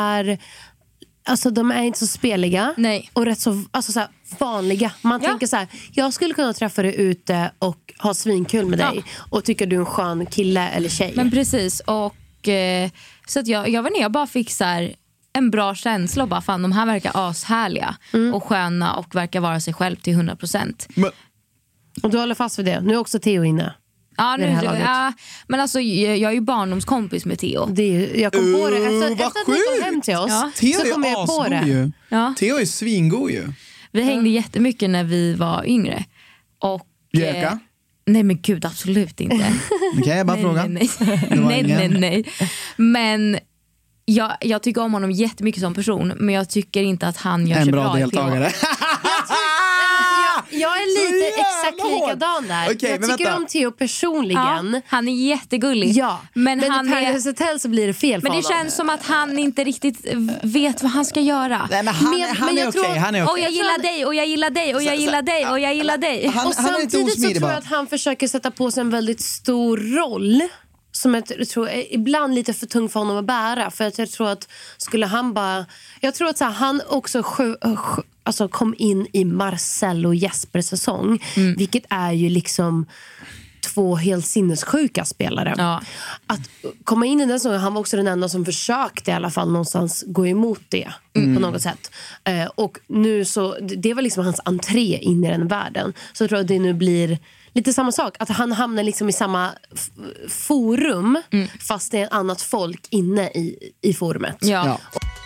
de är inte så speliga. Nej. Och rätt så, alltså så här, vanliga. Man tänker så här, jag skulle kunna träffa dig ute och ha svinkul med dig och tycka du är en skön kille eller tjej. Men precis, och så att jag vet inte, jag bara fick så här en bra känsla och bara fan, de här verkar ashärliga och sköna och verkar vara sig själv till 100%. Men, Och du håller fast vid det. Nu är också Theo inne. Ja, vid det här laget. men alltså jag är ju barndomskompis med Theo. Det är ju, jag kom på det efter vad att ni kom hem till oss. Ja. Theo Så kom är jag på asgod det. ju. Ja. Theo är svingod ju. Vi hängde jättemycket när vi var yngre. Och Göka? nej men gud, absolut inte. Okej, jag bara fråga. Nej. Men jag tycker om honom jättemycket som person, men jag tycker inte att han gör En sig bra bra i deltagare. Jag är lite exakt likadan där. Okej, jag men tycker vänta. om Theo personligen. Ja, han är jättegullig. Ja, men han i Paradise Hotel så blir det fel för Men det honom. känns som att han inte riktigt vet vad han ska göra. Nej, men han är okej. Han är okej. Och jag gillar dig, och jag gillar dig, och jag gillar dig, och jag gillar dig. Och Han är lite samtidigt så osmidig tror bara. jag att han försöker sätta på sig en väldigt stor roll som jag tror är ibland lite för tung för honom att bära. För att jag tror att skulle han bara... Jag tror att så här, han också alltså kom in i Marcel och Jespers säsong. Vilket är ju liksom 2 helt sinnessjuka spelare. Ja. Att komma in i den säsongen, han var också den enda som försökte i alla fall någonstans gå emot det på något sätt. Och nu så, det var liksom hans entré in i den världen. Så jag tror att det nu blir lite samma sak. Att han hamnar liksom i samma forum fast det är ett annat folk inne i forumet. Ja.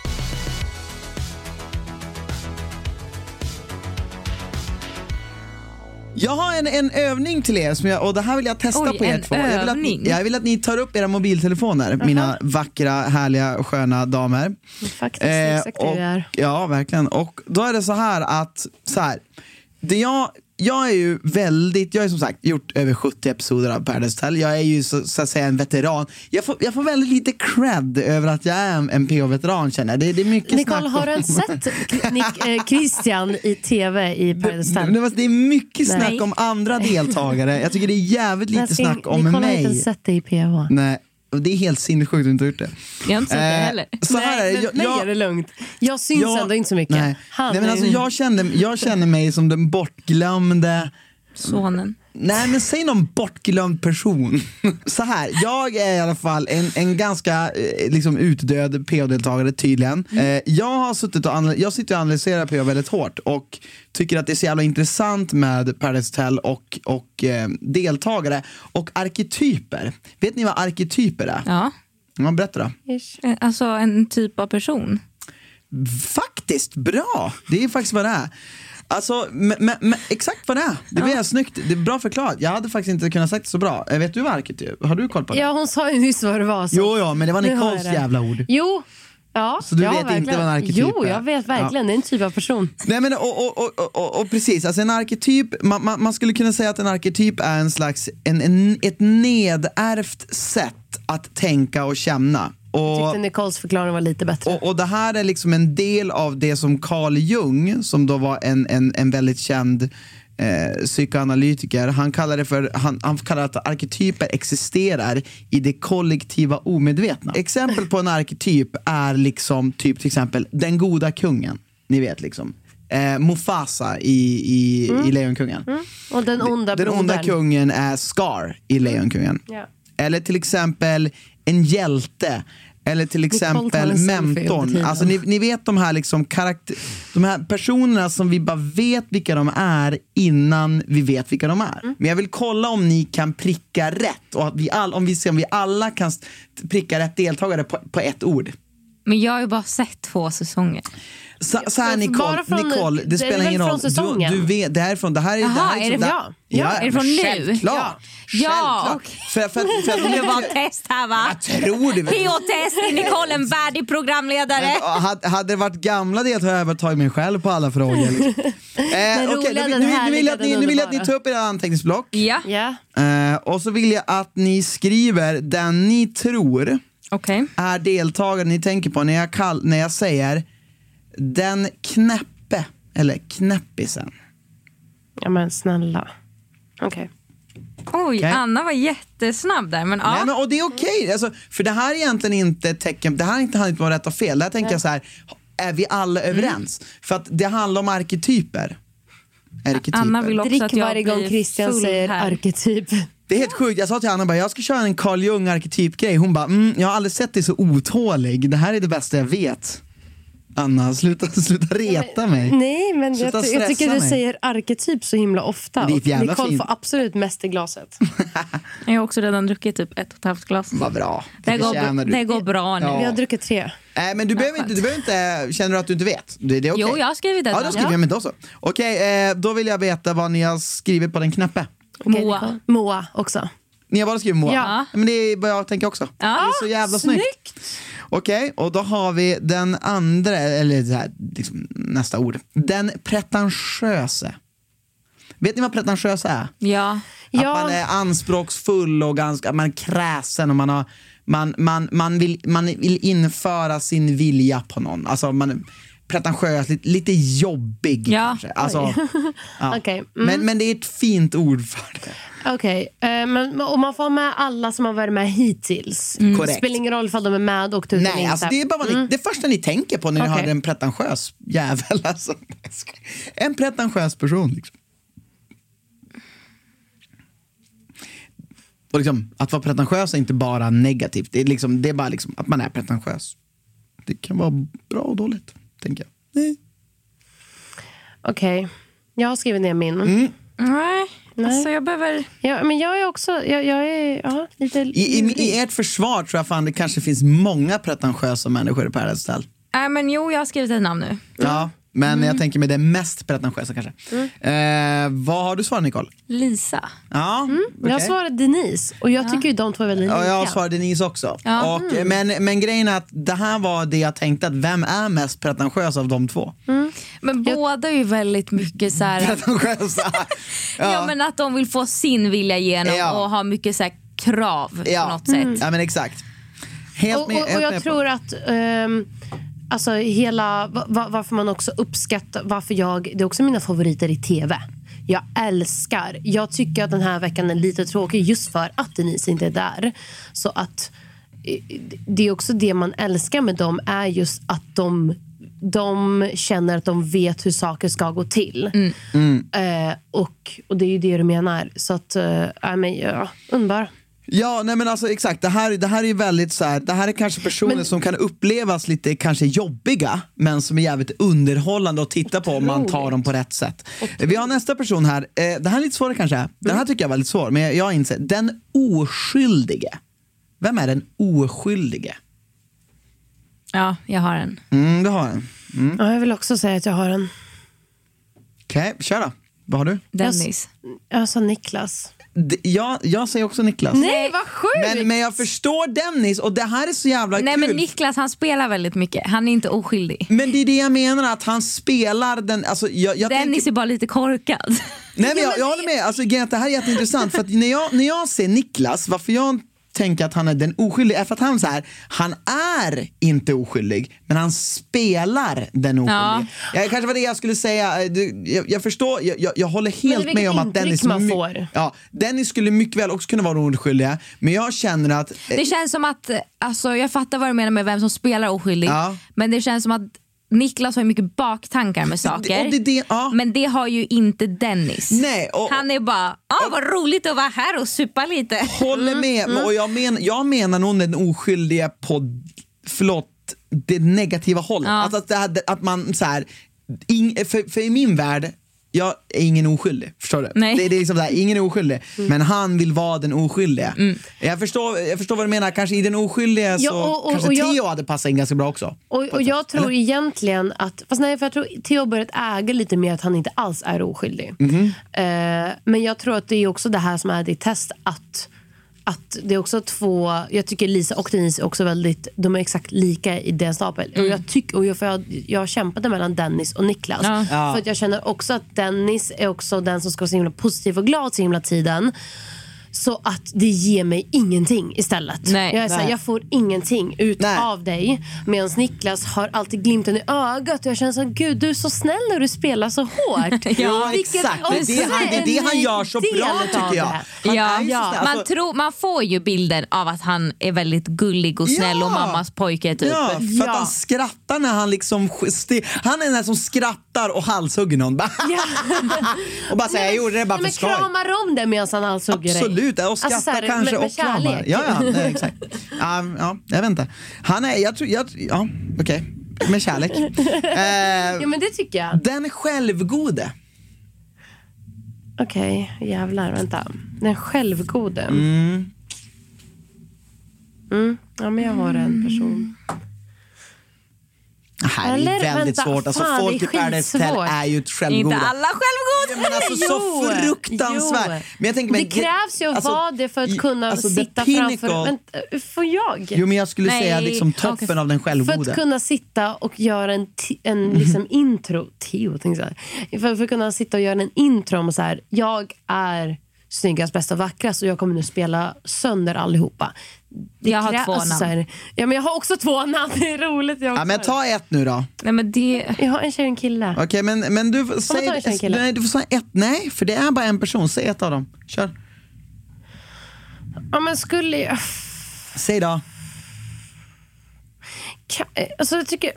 Jag har en övning till er som och det här vill jag testa Oj, på er en två. övning. Jag vill att ni tar upp era mobiltelefoner, mina vackra, härliga, sköna damer. Faktiskt, exakt det och, vi är. Ja, verkligen. Och då är det så här, det jag är ju väldigt, jag har som sagt gjort över 70 episoder av Paradise Hotel. Jag är ju så att säga en veteran. Jag får väldigt lite cred över att jag är en PH-veteran, känner jag. Det är mycket Nicole, snack har du ens sett Christian i tv i Paradise Hotel? det är mycket snack om andra deltagare. Jag tycker det är jävligt lite snack om Nicole har inte mig. sett det i PH. Nej, och det är helt sinnessjukt att du inte har gjort det. Jag har inte sett det heller. Så här är det. Nej, är det lugnt. Jag syns ändå inte så mycket. Nej, men alltså, jag känner mig som den bortglömde Sonen. Nej, men säg någon bortglömd person. Så här, jag är i alla fall en ganska liksom utdöd PH-deltagare tydligen. Jag har jag sitter och analyserar PH väldigt hårt och tycker att det är så jävla intressant med Paradise Hotel och deltagare och arketyper. Vet ni vad arketyper är? Ja. Man berättar då. Alltså en typ av person. Faktiskt, bra. Det är faktiskt vad det är. Alltså, exakt vad det är. Det blir snyggt. Det är bra förklarat. Jag hade faktiskt inte kunnat sagt det så bra. Vet du vad arketyp? Har du koll på det? Ja, hon sa ju nyss vad det var. Så. Jo, men det var Nicoles jävla ord. Jo. Ja, så du vet verkligen. inte vad en arketyp är? Jo, jag vet verkligen. Det är en typ av person. Nej, men och precis. Alltså en arketyp, man skulle kunna säga att en arketyp är en slags ett nedärvt sätt att tänka och känna. Jag tyckte Nicoles förklaring var lite bättre. Och det här är liksom en del av det som Carl Jung, som då var en väldigt känd psykoanalytiker, han kallar att arketyper existerar i det kollektiva omedvetna. Exempel på en arketyp är liksom till exempel den goda kungen. Ni vet liksom Mufasa i Lejonkungen. Och den onda kungen är Scar i Lejonkungen. Ja. Eller till exempel en hjälte. Eller till exempel mentorn. Alltså ni vet de här liksom de här personerna som vi bara vet vilka de är innan vi vet vilka de är. Men jag vill kolla om ni kan pricka rätt och att om vi alla kan pricka rätt deltagare på ett ord. Men jag har ju bara sett 2 säsonger. Så här Nicole, det spelar ingen roll. Du vet, det här är från... Jaha, är det från? Ja, är det från nu? Självklart. Ja, För det var ett test här, va? Jag tror det. PH-test, Nicole, en värdig programledare. Hade det varit gamla deltagare hade jag bara tagit mig själv på alla frågor. Okej, nu vill jag att ni tar upp era anteckningsblock. Ja. Och så vill jag att ni skriver den ni tror är deltagare ni tänker på när jag säger den knäppe eller knäppisen. Ja, men snälla. Okej. Oj, Anna var jättesnabb där. Men, ja. Nej, men, och det är okej. Alltså, för det här är egentligen inte ett tecken. Det här är inte handlat om rätt och fel. Där tänker jag så här, är vi alla överens? För att det handlar om arketyper. Anna vill också drick att jag varje gång Christian säger arketyp. Det är helt sjukt. Jag sa till Anna, jag ska köra en Carl Jung arketypgrej. Hon bara, jag har aldrig sett dig så otålig. Det här är det bästa jag vet. Anna, sluta reta mig. Nej, men jag tycker du säger arketyp så himla ofta. Det är jävla Nicole fint. får absolut mest i glaset. Jag har också redan druckit typ 1,5 glas. Vad bra. Det går bra nu. Ja. Vi har druckit 3. Men du behöver inte, känner du att du inte vet? Det är okej. Jo, jag har skrivit det. Ja, då skriver jag med då så. Okej, då vill jag veta vad ni har skrivit på den knappe. Moa också. Ni har bara skrivit Moa? Ja. Men det är vad jag tänker också. Ja. Det är så jävla snyggt. Okej, och då har vi den andra, eller så här, liksom, nästa ord. Den pretentiöse. Vet ni vad pretentiös är? Ja. Att man är anspråksfull och ganska, man är kräsen och man vill införa sin vilja på någon. Alltså man är pretentiös, lite jobbig kanske. Alltså, Okay. Men det är ett fint ord för det. Okej, men om man får med alla som har varit med hittills. Korrekt. Spelar ingen roll ifall de är med och tutar. Nej, alltså det är bara det första ni tänker på när ni har en pretentiös jävel. Alltså. En pretentiös person liksom. Och liksom, att vara pretentiös är inte bara negativt. Det är bara liksom att man är pretentiös. Det kan vara bra och dåligt, tänker jag. Nej. Okej, jag har skrivit ner min. Nej. Alltså jag behöver... Ja, men jag är också... Jag är lite... I ert försvar tror jag fan det kanske finns många pretentiösa människor i Paradise Hotel. Men jo, jag har skrivit ett namn nu. Ja, men jag tänker med det mest pretentiösa kanske. Vad har du svarat, Nicole? Lisa. Ja, okay. Jag svarade Denise. Och jag tycker ju de två är väldigt lika. Ja, jag svarade Denise också. Ja. Och, men grejen är att det här var det jag tänkte, att vem är mest pretentiös av de två? Men båda är ju väldigt mycket så här... Pretentiösa. Ja, men att de vill få sin vilja igenom och ha mycket så här krav på något sätt. Ja, men exakt. Helt med, och jag tror att alltså hela varför man också uppskattar, det är också mina favoriter i tv. Jag tycker att den här veckan är lite tråkig just för att Denise inte är där. Så att det är också det man älskar med dem, är just att de känner att de vet hur saker ska gå till. Och det är ju det du menar. Så att, underbar. Ja, nej men alltså exakt, det här är väldigt så här, det här är kanske personer som kan upplevas lite kanske jobbiga, men som är jävligt underhållande att titta på om man tar dem på rätt sätt. Vi har nästa person här, det här är lite svårare kanske. Den här tycker jag var lite svår, men jag inser, den oskyldige. Vem är den oskyldige? Ja, jag har en. Du har en. Ja, jag vill också säga att jag har en. Okej, kör då. Vad har du? Dennis. Jag sa Niklas. Jag säger också Niklas. Nej, vad sjukt! Men jag förstår Dennis, och det här är så jävla kul. Nej, men Niklas, han spelar väldigt mycket. Han är inte oskyldig. Men det är det jag menar, att han spelar den... Alltså, Dennis är bara lite korkad. Nej, men jag håller med. Alltså, det här är jätteintressant. För att när jag ser Niklas, varför jag tänker att han är den oskyldiga, är för att han är inte oskyldig, men han spelar den oskyldiga. Ja. Kanske var det jag skulle säga. Jag förstår, jag håller helt med om att Dennis skulle mycket väl också kunna vara oskyldiga, men jag känner att det känns som att, alltså, jag fattar vad du menar med vem som spelar oskyldig, men det känns som att Niklas har mycket baktankar med saker. Men det har ju inte Dennis. Nej, han är bara, vad roligt att vara här och supa lite. Håller med. Och jag menar nog den oskyldiga på det negativa hållet. Alltså att man så här, för i min värld, jag är ingen oskyldig, förstår du? Nej. Det är liksom där, ingen är oskyldig, men han vill vara den oskyldiga. Jag förstår vad du menar. Kanske i den oskyldiga kanske Theo hade passat in ganska bra också. Och jag tror egentligen att, för jag tror Theo börjat äga lite mer att han inte alls är oskyldig. Men jag tror att det är också det här som är ditt test, att det är också två, jag tycker Lisa och Denise är också väldigt, de är exakt lika i den stapel. Och jag kämpade mellan Dennis och Niklas. För att jag känner också att Dennis är också den som ska vara så himla positiv och glad så himla tiden. Så att det ger mig ingenting istället. Jag får ingenting ut av dig. Medan Niklas har alltid glimten i ögat. Och jag känner så, gud, du är så snäll när du spelar så hårt. Exakt, det är det han gör så bra, tycker jag. Man får ju bilden av att han är väldigt gullig och snäll och mammas pojke typ. För att han skrattar när han liksom han är den som skrattar och halshugger någon. Och bara säger, jag gjorde det bara för skoj. Men kramar om det medan han halshugger dig. Absolut, och skrattar alltså kanske med och kramar. Nej, exakt. Jag vet inte. Han är, okej. Med kärlek. Ja, men det tycker jag. Den självgode. Okej, jävlar, vänta. Den självgode. Ja, men jag har en person. här är väldigt svårt. Alltså, folk i Paradise Hotel är ju ett självgoda. Inte alla självgoda. Men alltså så fruktansvärt. Men jag tänker, det krävs ju att vara det för att kunna sitta framför... Får jag? Jo, men jag skulle säga liksom toppen av den självgoda. För att kunna sitta och göra en liksom intro. För att kunna sitta och göra en intro om så här, jag är snyggast, bäst och vackrast och jag kommer nu spela sönder allihopa. Jag har 2 namn. Så här, ja, men jag har också 2 namn. Det är roligt. Ja, men ta ett nu då. Nej, men det... Jag har en tjej och en kille. Okej, men du får säga... Nej, du får säga ett. Nej, för det är bara en person. Säg ett av dem. Kör. Ja, men skulle jag... Säg då. Alltså, jag tycker...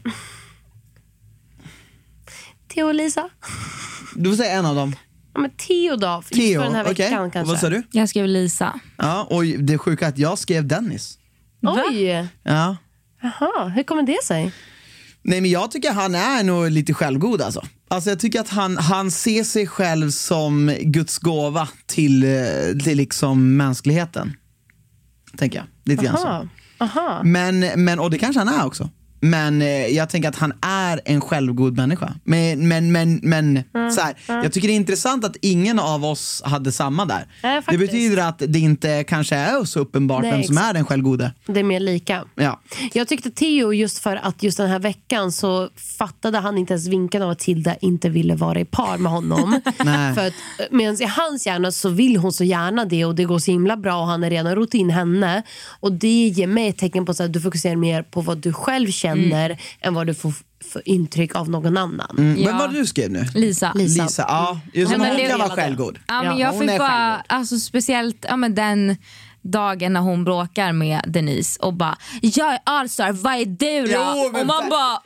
Theo och Lisa. Du får säga en av dem. Ja, men Theo då. Theo, för den här veckan kanske. Vad sa du? Jag skrev Lisa. Ja, och det är sjukt att jag skrev Dennis. Oj! Ja. Jaha, hur kommer det sig? Nej, men jag tycker han är nog lite självgod alltså. Alltså jag tycker att han ser sig själv som Guds gåva till liksom mänskligheten. Tänker jag. Lite grann så. Aha. Men, och det kanske han är också. Men jag tänker att han är en självgod människa. Men så här, jag tycker det är intressant att ingen av oss hade samma där. Det betyder att det inte kanske är så uppenbart vem som är den självgode. Det är mer lika. Ja. Jag tyckte Theo, just för att just den här veckan så fattade han inte ens vinkeln av att Tilda inte ville vara i par med honom. För att medan i hans hjärna så vill hon så gärna det och det går så himla bra och han är redan rott in henne. Och det ger mig ett tecken på att du fokuserar mer på vad du själv känner än vad du får för intryck av någon annan. Men vad du skrev nu? Lisa. Ja, just som hon kan vara självgod. Ja, men jag fick bara, alltså speciellt den dagen när hon bråkar med Denise och bara, jag är allstar, vad är du då? Och man bara,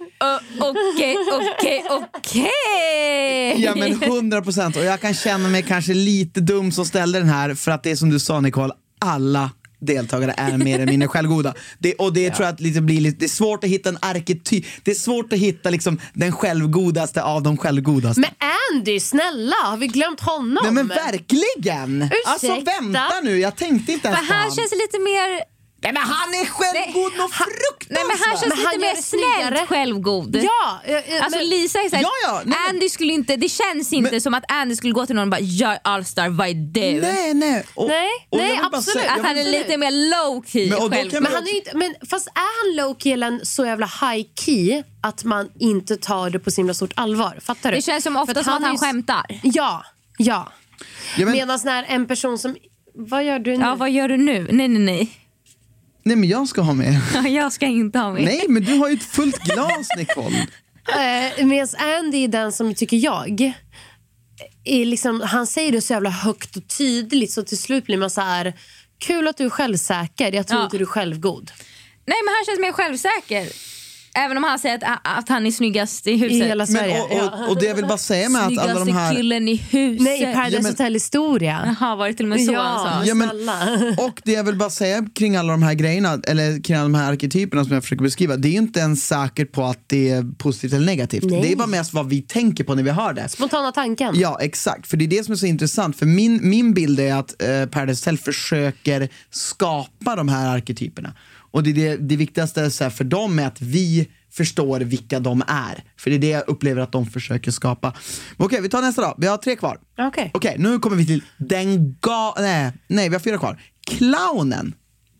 okej. Ja, men 100%. Och jag kan känna mig kanske lite dum som ställde den här, för att det är som du sa, Nicole, alla deltagare är mer eller mindre självgoda. Det tror jag att det är svårt att hitta en arketyp. Det är svårt att hitta liksom den självgodaste av de självgodaste. Men Andy, snälla, har vi glömt honom? Nej, men verkligen. Ursäkta? Alltså vänta nu, jag tänkte inte ens på han. Känns lite mer... Nej, men han är självgod och fruktansvärt. Nej, men han känns lite mer snällt självgod. Ja, alltså men, Lisa är såhär, Andy skulle inte, det känns inte som att Andy skulle gå till någon och bara, jag är allstar, vad är du? Nej, nej, absolut. Att han är lite mer low-key själv. Men han är inte, men fast är han low-key eller så jävla high-key att man inte tar det på så himla stort allvar? Fattar du? Det känns som ofta som att han skämtar. Ja. Medan när en person som... Vad gör du nu? Ja, vad gör du nu? Nej. Nej, men jag ska ha med. Jag ska inte ha med. Nej, men du har ju ett fullt glas, Nicole. Medan Andy är den som, tycker jag, är liksom, han säger det så jävla högt och tydligt så till slut blir man så här, kul att du är självsäker. Jag tror inte du är självgod. Nej, men han känns mer självsäker. Även om han säger att han är snyggast i huset. I hela Sverige. Men, och det jag vill bara säga med att alla de här... killen i huset. Nej, Paradise Hotel-historia. Jaha, var det till och med så han sa? Ja, men, och det jag vill bara säga kring alla de här grejerna, eller kring alla de här arketyperna som jag försöker beskriva, det är ju inte ens säkert på att det är positivt eller negativt. Nej. Det är bara mest vad vi tänker på när vi hör det. Spontana tanken. Ja, exakt. För det är det som är så intressant. För min bild är att Paradise Hotel försöker skapa de här arketyperna. Och det viktigaste så här, för dem är att vi förstår vilka de är. För det är det jag upplever att de försöker skapa. Okej, vi tar nästa då. Vi har 3 kvar. Okej, nu kommer vi till den Nej, vi har 4 kvar. Clownen.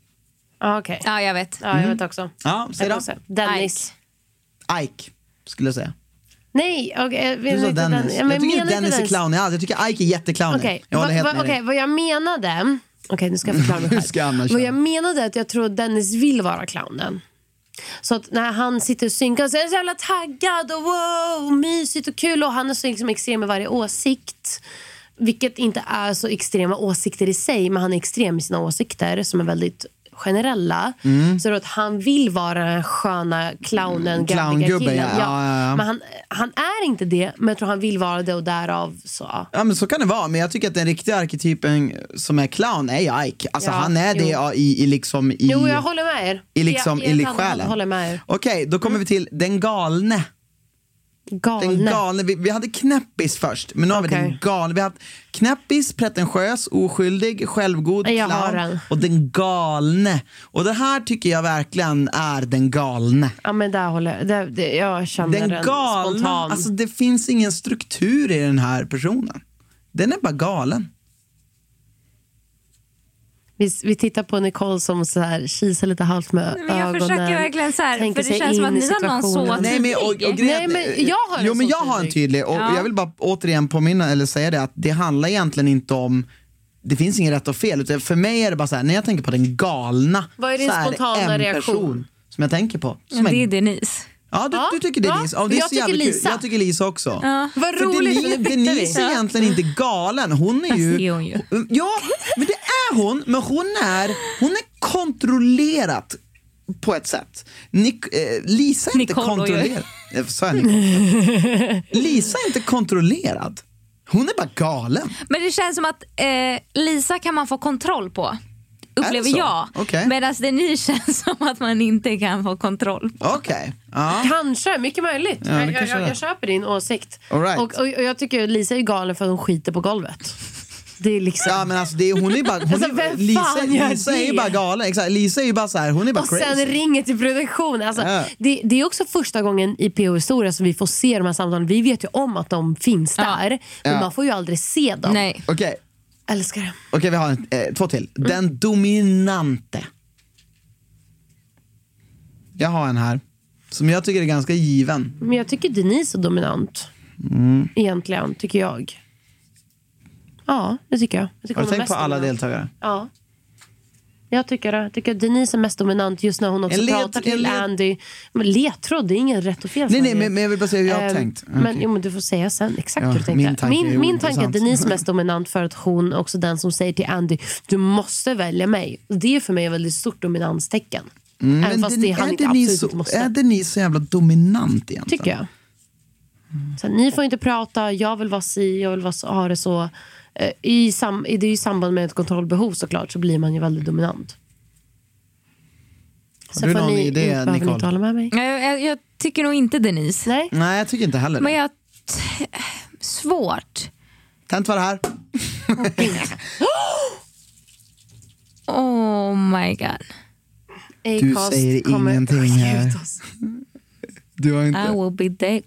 Okej. Ja, jag vet. Ja, jag vet också. Ja, säg då. Dennis. Ike, skulle jag säga. Nej, okej. Du sa Dennis. Jag tycker Dennis är clown. Jag tycker Ike är jätteclown. Okej, vad jag menade... Okej, nu ska jag förklara mig själv. Vad jag menade är att jag tror att Dennis vill vara clownen. Så att när han sitter och synkar så är han så jävla taggad och wow, mysigt och kul. Och han är så liksom extrem med varje åsikt. Vilket inte är så extrema åsikter i sig. Men han är extrem i sina åsikter som är väldigt generella. Så att han vill vara den sköna clownen, clowngubben, ja. Men han är inte det, men jag tror han vill vara det och därav så. Ja, men så kan det vara, men jag tycker att den riktiga arketypen som är clown är Ike. Alltså han är det i liksom Jo, jag håller med er. I liksom i själen. Håller med er. Okej, då kommer vi till den galne. Den galne. Vi hade knäppis först, men nu har vi den galne. Vi har haft knäppis, pretentiös, oskyldig, självgod, clown och den galne. Och det här tycker jag verkligen är den galne. Ja, men där håller jag känner den galna, spontan. alltså det finns ingen struktur i den här personen. Den är bara galen. Vi tittar på Nicole som så här kisar lite halvt med ögonen. Jag försöker verkligen så här, för det känns som att ni har någon så tydlig. men jag har en tydlig. Och jag vill bara återigen påminna eller säga det att det handlar egentligen inte om, det finns ingen rätt och fel, utan för mig är det bara så här, när jag tänker på den galna, vad är din spontana reaktion som jag tänker på? Det är Denise. Ja, du tycker Denise. Ja, det är jag tycker Lisa. Jag tycker Lisa också. Ja. Vad roligt. Denise är egentligen inte galen. Hon är ju... Ja, men det är hon. Men hon är kontrollerat på ett sätt. Lisa är inte kontrollerad. Lisa är inte kontrollerad. Hon är bara galen. Men det känns som att Lisa kan man få kontroll på. Upplever jag. Okay. Medan det känns som att man inte kan få kontroll på. Okej. Kanske, mycket möjligt. Jag köper din åsikt. Right. Och jag tycker Lisa är galen för att hon skiter på golvet. Det är liksom... Ja, men alltså hon är bara... Lisa är ju bara galen. Exakt. Lisa är ju bara så här, hon är bara crazy. Och sen ringer till produktion. Alltså, det är också första gången i PO-historia som vi får se de här samtalen. Vi vet ju om att de finns där. Men man får ju aldrig se dem. Nej. Okej. Älskar det. Okej, vi har 2 till. Den dominante. Jag har en här som jag tycker är ganska given. Men jag tycker Denise är dominant. Egentligen, tycker jag. Ja, det tycker jag. Har du tänkt på alla deltagare? Ja. Jag tycker det. Jag tycker Denise är mest dominant just när hon också pratar till Andy. Men ledtråd, det är ingen rätt och fel. Nej, men jag vill bara säga hur jag har tänkt. Men du får säga sen exakt hur du tänkte. Min tanke är att Denise är mest dominant för att hon också den som säger till Andy, du måste välja mig. Det är för mig ett väldigt stort dominanstecken. Även fast han inte absolut inte måste. Är Denise så jävla dominant egentligen? Tycker jag. Så ni får inte prata, jag vill vara ha det så. Det är ju i samband med ett kontrollbehov såklart, så blir man ju väldigt dominant. Har du någon idé, Nicole? Inte hålla med mig. Jag tycker nog inte Denise. Nej, jag tycker inte heller det. Men svårt. Tänt var det här. Oh my god. Du säger ingenting här. Du har inte... I will be that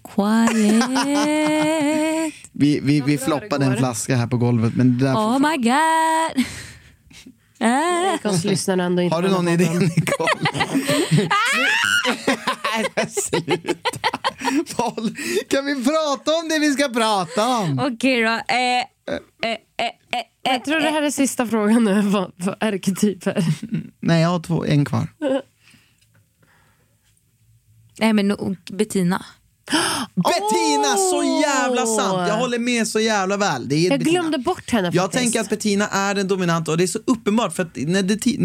quiet. Vi floppade en flaska här på golvet, men därför... Oh my god. Har du någon idé, Nicole? Kan vi prata om det vi ska prata om? Okej då. Jag tror det här är sista frågan nu. Vad arketyper? Nej, jag har en kvar. Nej, men Bettina. Bettina, så jävla sant. Jag håller med så jävla väl. Det är jag glömde bort henne faktiskt. Jag tänker att Bettina är den dominanta, och det är så uppenbart för att när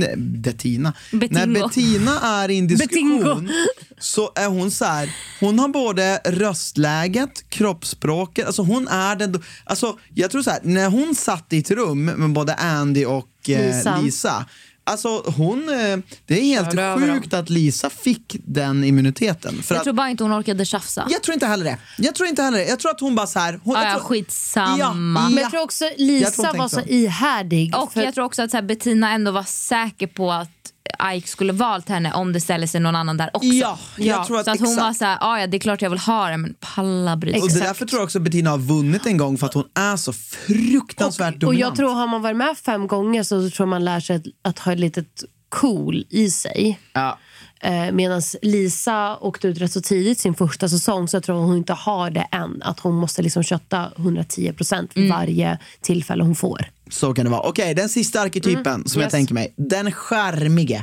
Bettina är i en diskussion så är hon så här, hon har både röstläget, kroppsspråket, alltså hon är den, alltså jag tror så här, när hon satt i ett rum med både Andy och Lisa. Alltså det är helt sjukt att Lisa fick den immuniteten. Jag tror bara inte hon orkade tjafsa. Jag tror inte heller det. Jag tror att hon bara så här. Skitsamma. Men jag tror också Lisa var så ihärdig. Och jag tror också att så här, Bettina ändå var säker på att Ike skulle valt henne om det ställer sig någon annan där också. Ja, jag tror att så att hon var så här, det är klart jag vill ha det, men palla bryt. Och därför tror jag också att Bettina har vunnit en gång, för att hon är så fruktansvärt dominant. Och jag tror, har man varit med 5 gånger så tror man lär sig att ha ett litet cool i sig. Ja. Medan Lisa åkte ut rätt så tidigt sin första säsong, så jag tror hon inte har det än. Att hon måste liksom kötta 110% vid varje tillfälle hon får. Så kan det vara. Okej, den sista arketypen som jag tänker mig. Den charmige.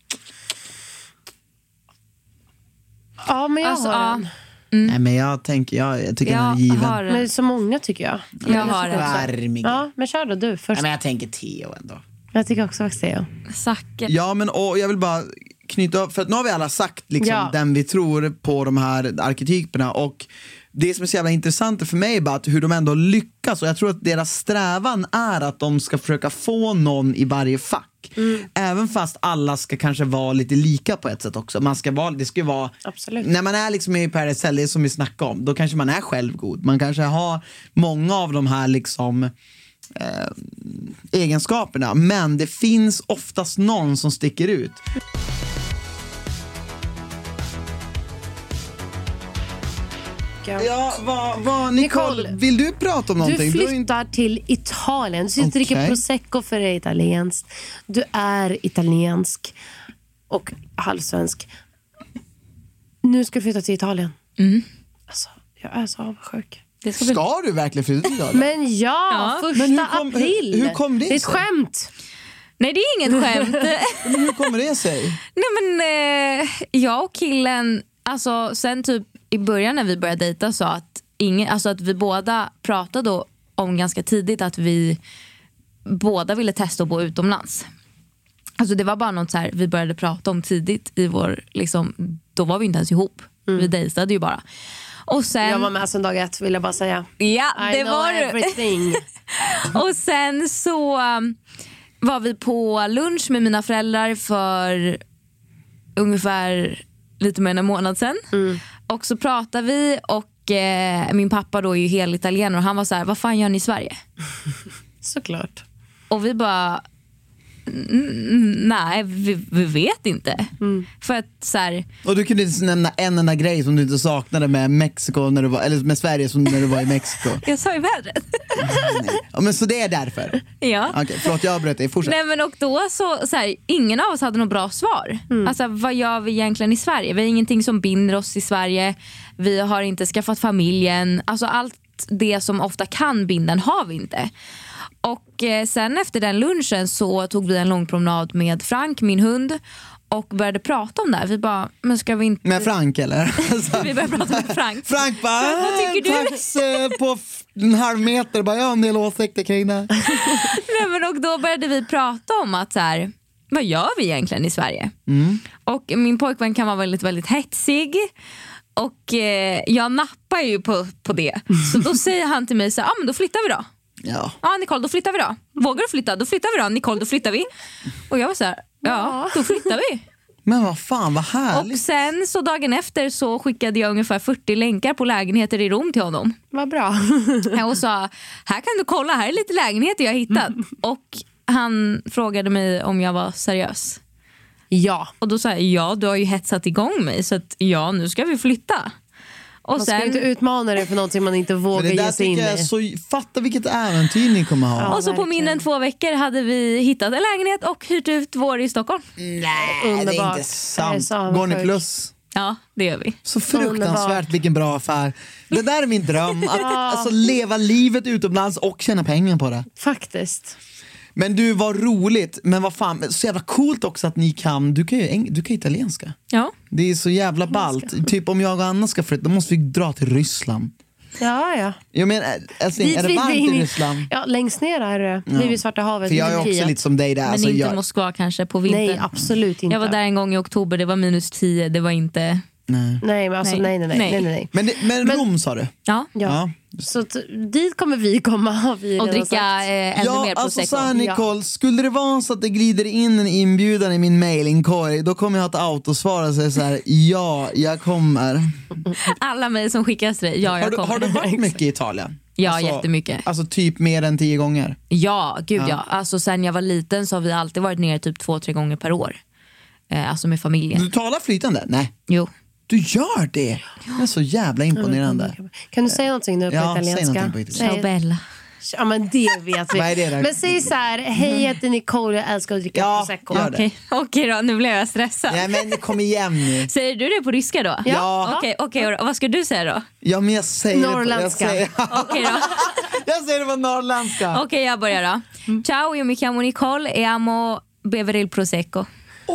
Ja, men jag har den. Nej, men jag tycker den är given. Men det är så många tycker jag. Jag har den. Charmige. Ja, men kör då du först. Nej, men jag tänker Theo ändå. Jag tycker också faktiskt det. Zacke. Ja, men jag vill bara knyta upp, för att nu har vi alla sagt liksom, den vi tror på de här arketyperna, och det som är så jävla intressant för mig är bara att hur de ändå lyckas, och jag tror att deras strävan är att de ska försöka få någon i varje fack. Även fast alla ska kanske vara lite lika på ett sätt också. Man ska vara, det ska ju vara, absolut. När man är liksom i Paradise Hotel, det som vi snackar om, då kanske man är självgod. Man kanske har många av de här liksom egenskaperna, men det finns oftast någon som sticker ut. Ja, Nicole, vill du prata om någonting? Du flyttar till Italien. Du sitter och dricker prosecco för det är italienskt. Du är italiensk och halvsvensk. Nu ska du flytta till Italien. Alltså, jag är så avundsjuk. Ska du verkligen flytta till Italien? Men första april. Hur kom det? Det är ett skämt. Nej, det är inget skämt. Men hur kommer det sig? Nej, men jag och killen, alltså sen typ i början när vi började dejta, sa att att vi båda pratade om ganska tidigt att vi båda ville testa att bo utomlands. Alltså det var bara något så här vi började prata om tidigt i vår liksom, då var vi inte ens ihop. Vi dejtade ju bara. Och sen, jag var med sen dag 1, vill jag bara säga. Ja, det var everything. Och sen så var vi på lunch med mina föräldrar för ungefär lite mer än en månad sedan. Och så pratade vi, och min pappa då är ju hel italienare, och han var så här: vad fan gör ni i Sverige? Såklart. Och vi bara nej, vi vet inte. För att så här, och du kunde inte nämna en enda grej som du inte saknade med Mexiko när du var, eller med Sverige som när du var i Mexiko. Jag sa ju vädret. Ja, men så det är därför. Ja. Okej, förlåt, jag avbröt dig. Fortsätt. Nej, men och då så här, ingen av oss hade något bra svar. Alltså, vad gör vi egentligen i Sverige? Vi har ingenting som binder oss i Sverige. Vi har inte skaffat familjen. Alltså allt det som ofta kan binda har vi inte. Och sen efter den lunchen så tog vi en lång promenad med Frank, min hund, och började prata om det här. Vi bara, men ska vi inte... Med Frank eller? Vi började prata med Frank. Frank bara, vad tycker du? Tax på en halv meter, bara, jag har en del åsikter kring det. Nej, men och då började vi prata om att så här, vad gör vi egentligen i Sverige? Och min pojkvän kan vara väldigt, väldigt hetsig. Och jag nappar ju på det. Så då säger han till mig så här, men då flyttar vi då. Ja, Nicole, då flyttar vi då. Vågar du flytta? Då flyttar vi då. Nicole, då flyttar vi. Och jag var så här, då flyttar vi. Men vad fan, vad härligt. Och sen så dagen efter så skickade jag ungefär 40 länkar på lägenheter i Rom till honom. Vad bra. Och sa, här kan du kolla, här är lite lägenheter jag har hittat. Och han frågade mig om jag var seriös. Ja. Och då sa jag, ja, du har ju hetsat igång mig, så att ja, nu ska vi flytta. Och man ska inte utmana dig för någonting man inte vågar ge sig in i. Så fatta vilket äventyr ni kommer ha. Ja, och så på mindre än 2 veckor hade vi hittat en lägenhet och hyrt ut vår i Stockholm. Nej, underbart. Det är inte sant. Går ni plus? Ja, det gör vi. Så fruktansvärt, vilken bra affär. Det där är min dröm, att alltså, leva livet utomlands och tjäna pengar på det. Faktiskt. Men du, var roligt. Men vad fan, så jävla coolt också att ni kan. Du kan italienska. Ja. Det är så jävla ballt. Typ om jag och Anna ska flytta, då måste vi dra till Ryssland. Ja. Jag menar, älskling, är det varmt i Ryssland? Ja, längst ner är det. Vi är vid Svarta havet. För jag är också lite som dig där. Men alltså, inte Moskva kanske på vintern. Nej, absolut inte. Jag var där en gång i oktober, det var -10. Det var inte... Nej, men alltså nej. Men Rom sa du? Ja. Så dit kommer vi komma och dricka ännu mer prosecco. Så här, Nicole, skulle det vara så att det glider in en inbjudan i min mailinkorg, då kommer jag ha ett autosvar och säga så här: ja, jag kommer. Alla mejl som skickas till dig, jag kommer. Har du varit mycket i Italien? Ja, alltså, jättemycket. Alltså typ mer än 10 gånger? Ja, gud ja. Alltså sen jag var liten så har vi alltid varit nere typ 2-3 gånger per år. Alltså med familjen. Du talar flytande? Nej. Jo. Du gör det? Det är så jävla imponerande. Kan du säga någonting nu på italienska? Säg någonting på italienska. Ciao bella. Ja, men det vet vi. Vad är det där? Men säg så här: hej, jag heter Nicole, jag älskar att dricka prosecco. Okej då, nu blev jag stressad. Ja, men kom igen nu. Säger du det på ryska då? Ja. Okej, och vad ska du säga då? Ja, men jag säger norrländska. Okej då. Jag säger det på norrländska. Okej, jag börjar då. Ciao, io mi chiamo Nicole e amo bevere il prosecco.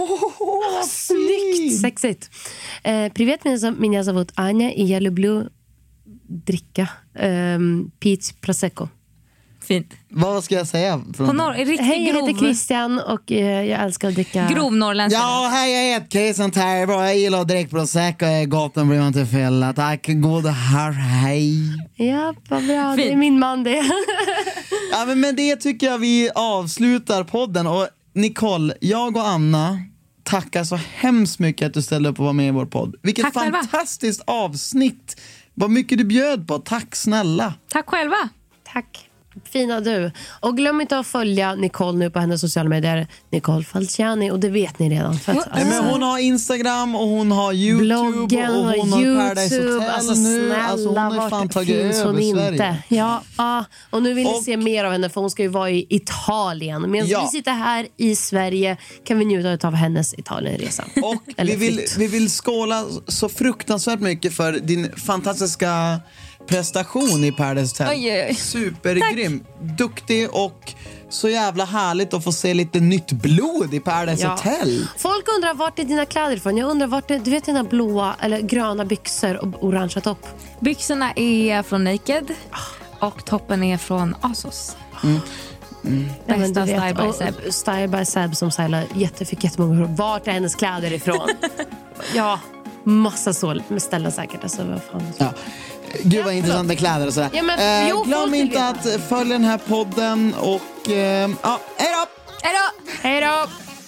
Snyggt, sexigt. Привет, меня зовут Аня, и я люблю dricka пить prosecco. Fint. Vad ska jag säga? På riktigt Hej, jag grov. heter Christian och jag älskar att dricka... Grov norrländska. Ja, hej, jag heter Christian Terbo. Jag gillar att dricka prosecco. Jag är gott, den blir man inte fylla. Tack, god herr, hej. Ja, vad bra. Fint. Det är min man det. Ja, men med det tycker jag vi avslutar podden. Och Nicole, jag och Anna tackar så hemskt mycket att du ställde upp och var med i vår podd. Vilket Tack själva. fantastiskt avsnitt. Vad mycket du bjöd på. Tack snälla. Tack själva. Tack. Fina du. Och glöm inte att följa Nicole nu på hennes sociala medier. Nicole Falciani. Och det vet ni redan. För att, Men hon har Instagram och hon har YouTube. bloggen och hon har Paradise YouTube. Hotel Alltså nu. snälla, Alltså, hon har fan vart tagit finns över hon Sverige. inte? Ja, och nu vill ni Och- se mer av henne för hon ska ju vara i Italien. Medan Ja. vi sitter här i Sverige kan vi njuta av hennes Italienresa. Och Eller vi vill skåla så fruktansvärt mycket för din fantastiska prestation i Paradise Hotel. Oj, oj, oj. Supergrym, duktig och så jävla härligt att få se lite nytt blod i Paradise Hotel. Folk undrar vart är dina kläder ifrån? Jag undrar vart är, du vet dina blåa eller gröna byxor och orangea topp. Byxorna är från Naked och toppen är från Asos. Bästa Style by Seb. Och Style by Seb som Saila fick jättemånga frågor. Vart är hennes kläder ifrån? Ja, massa så med ställen säkert. Alltså, vad fan. Ja. Gud vad intressant med kläder och sådär. Ja, men, jo, glöm folk vill inte veta. att följa den här podden och hej då! Hej då! Hej då!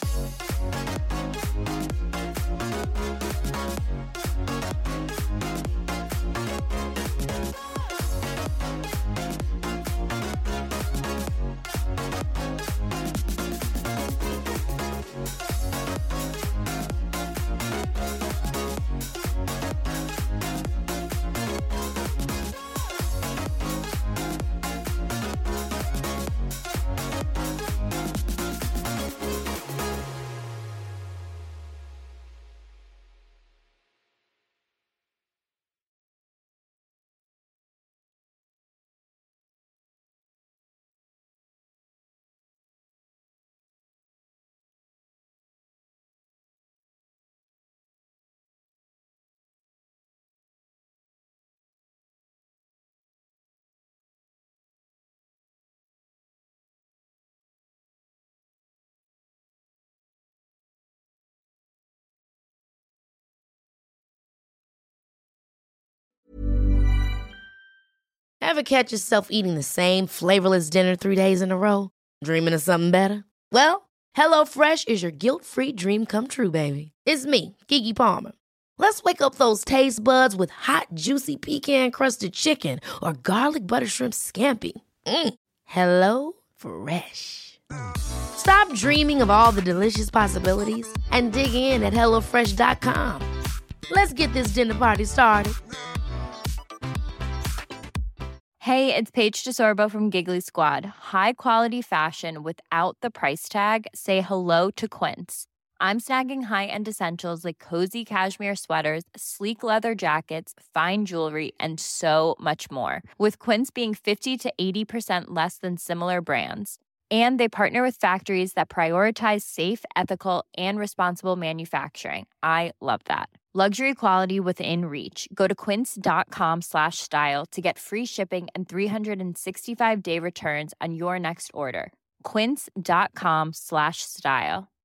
Ever catch yourself eating the same flavorless dinner 3 days in a row? Dreaming of something better? Well, HelloFresh is your guilt-free dream come true, baby. It's me, Keke Palmer. Let's wake up those taste buds with hot, juicy pecan-crusted chicken or garlic butter shrimp scampi. Hello Fresh. Stop dreaming of all the delicious possibilities and dig in at HelloFresh.com. Let's get this dinner party started. Hey, it's Paige DeSorbo from Giggly Squad. High quality fashion without the price tag. Say hello to Quince. I'm snagging high-end essentials like cozy cashmere sweaters, sleek leather jackets, fine jewelry, and so much more. With Quince being 50 to 80% less than similar brands. And they partner with factories that prioritize safe, ethical, and responsible manufacturing. I love that. Luxury quality within reach. Go to quince.com/style to get free shipping and 365-day returns on your next order. Quince.com/style.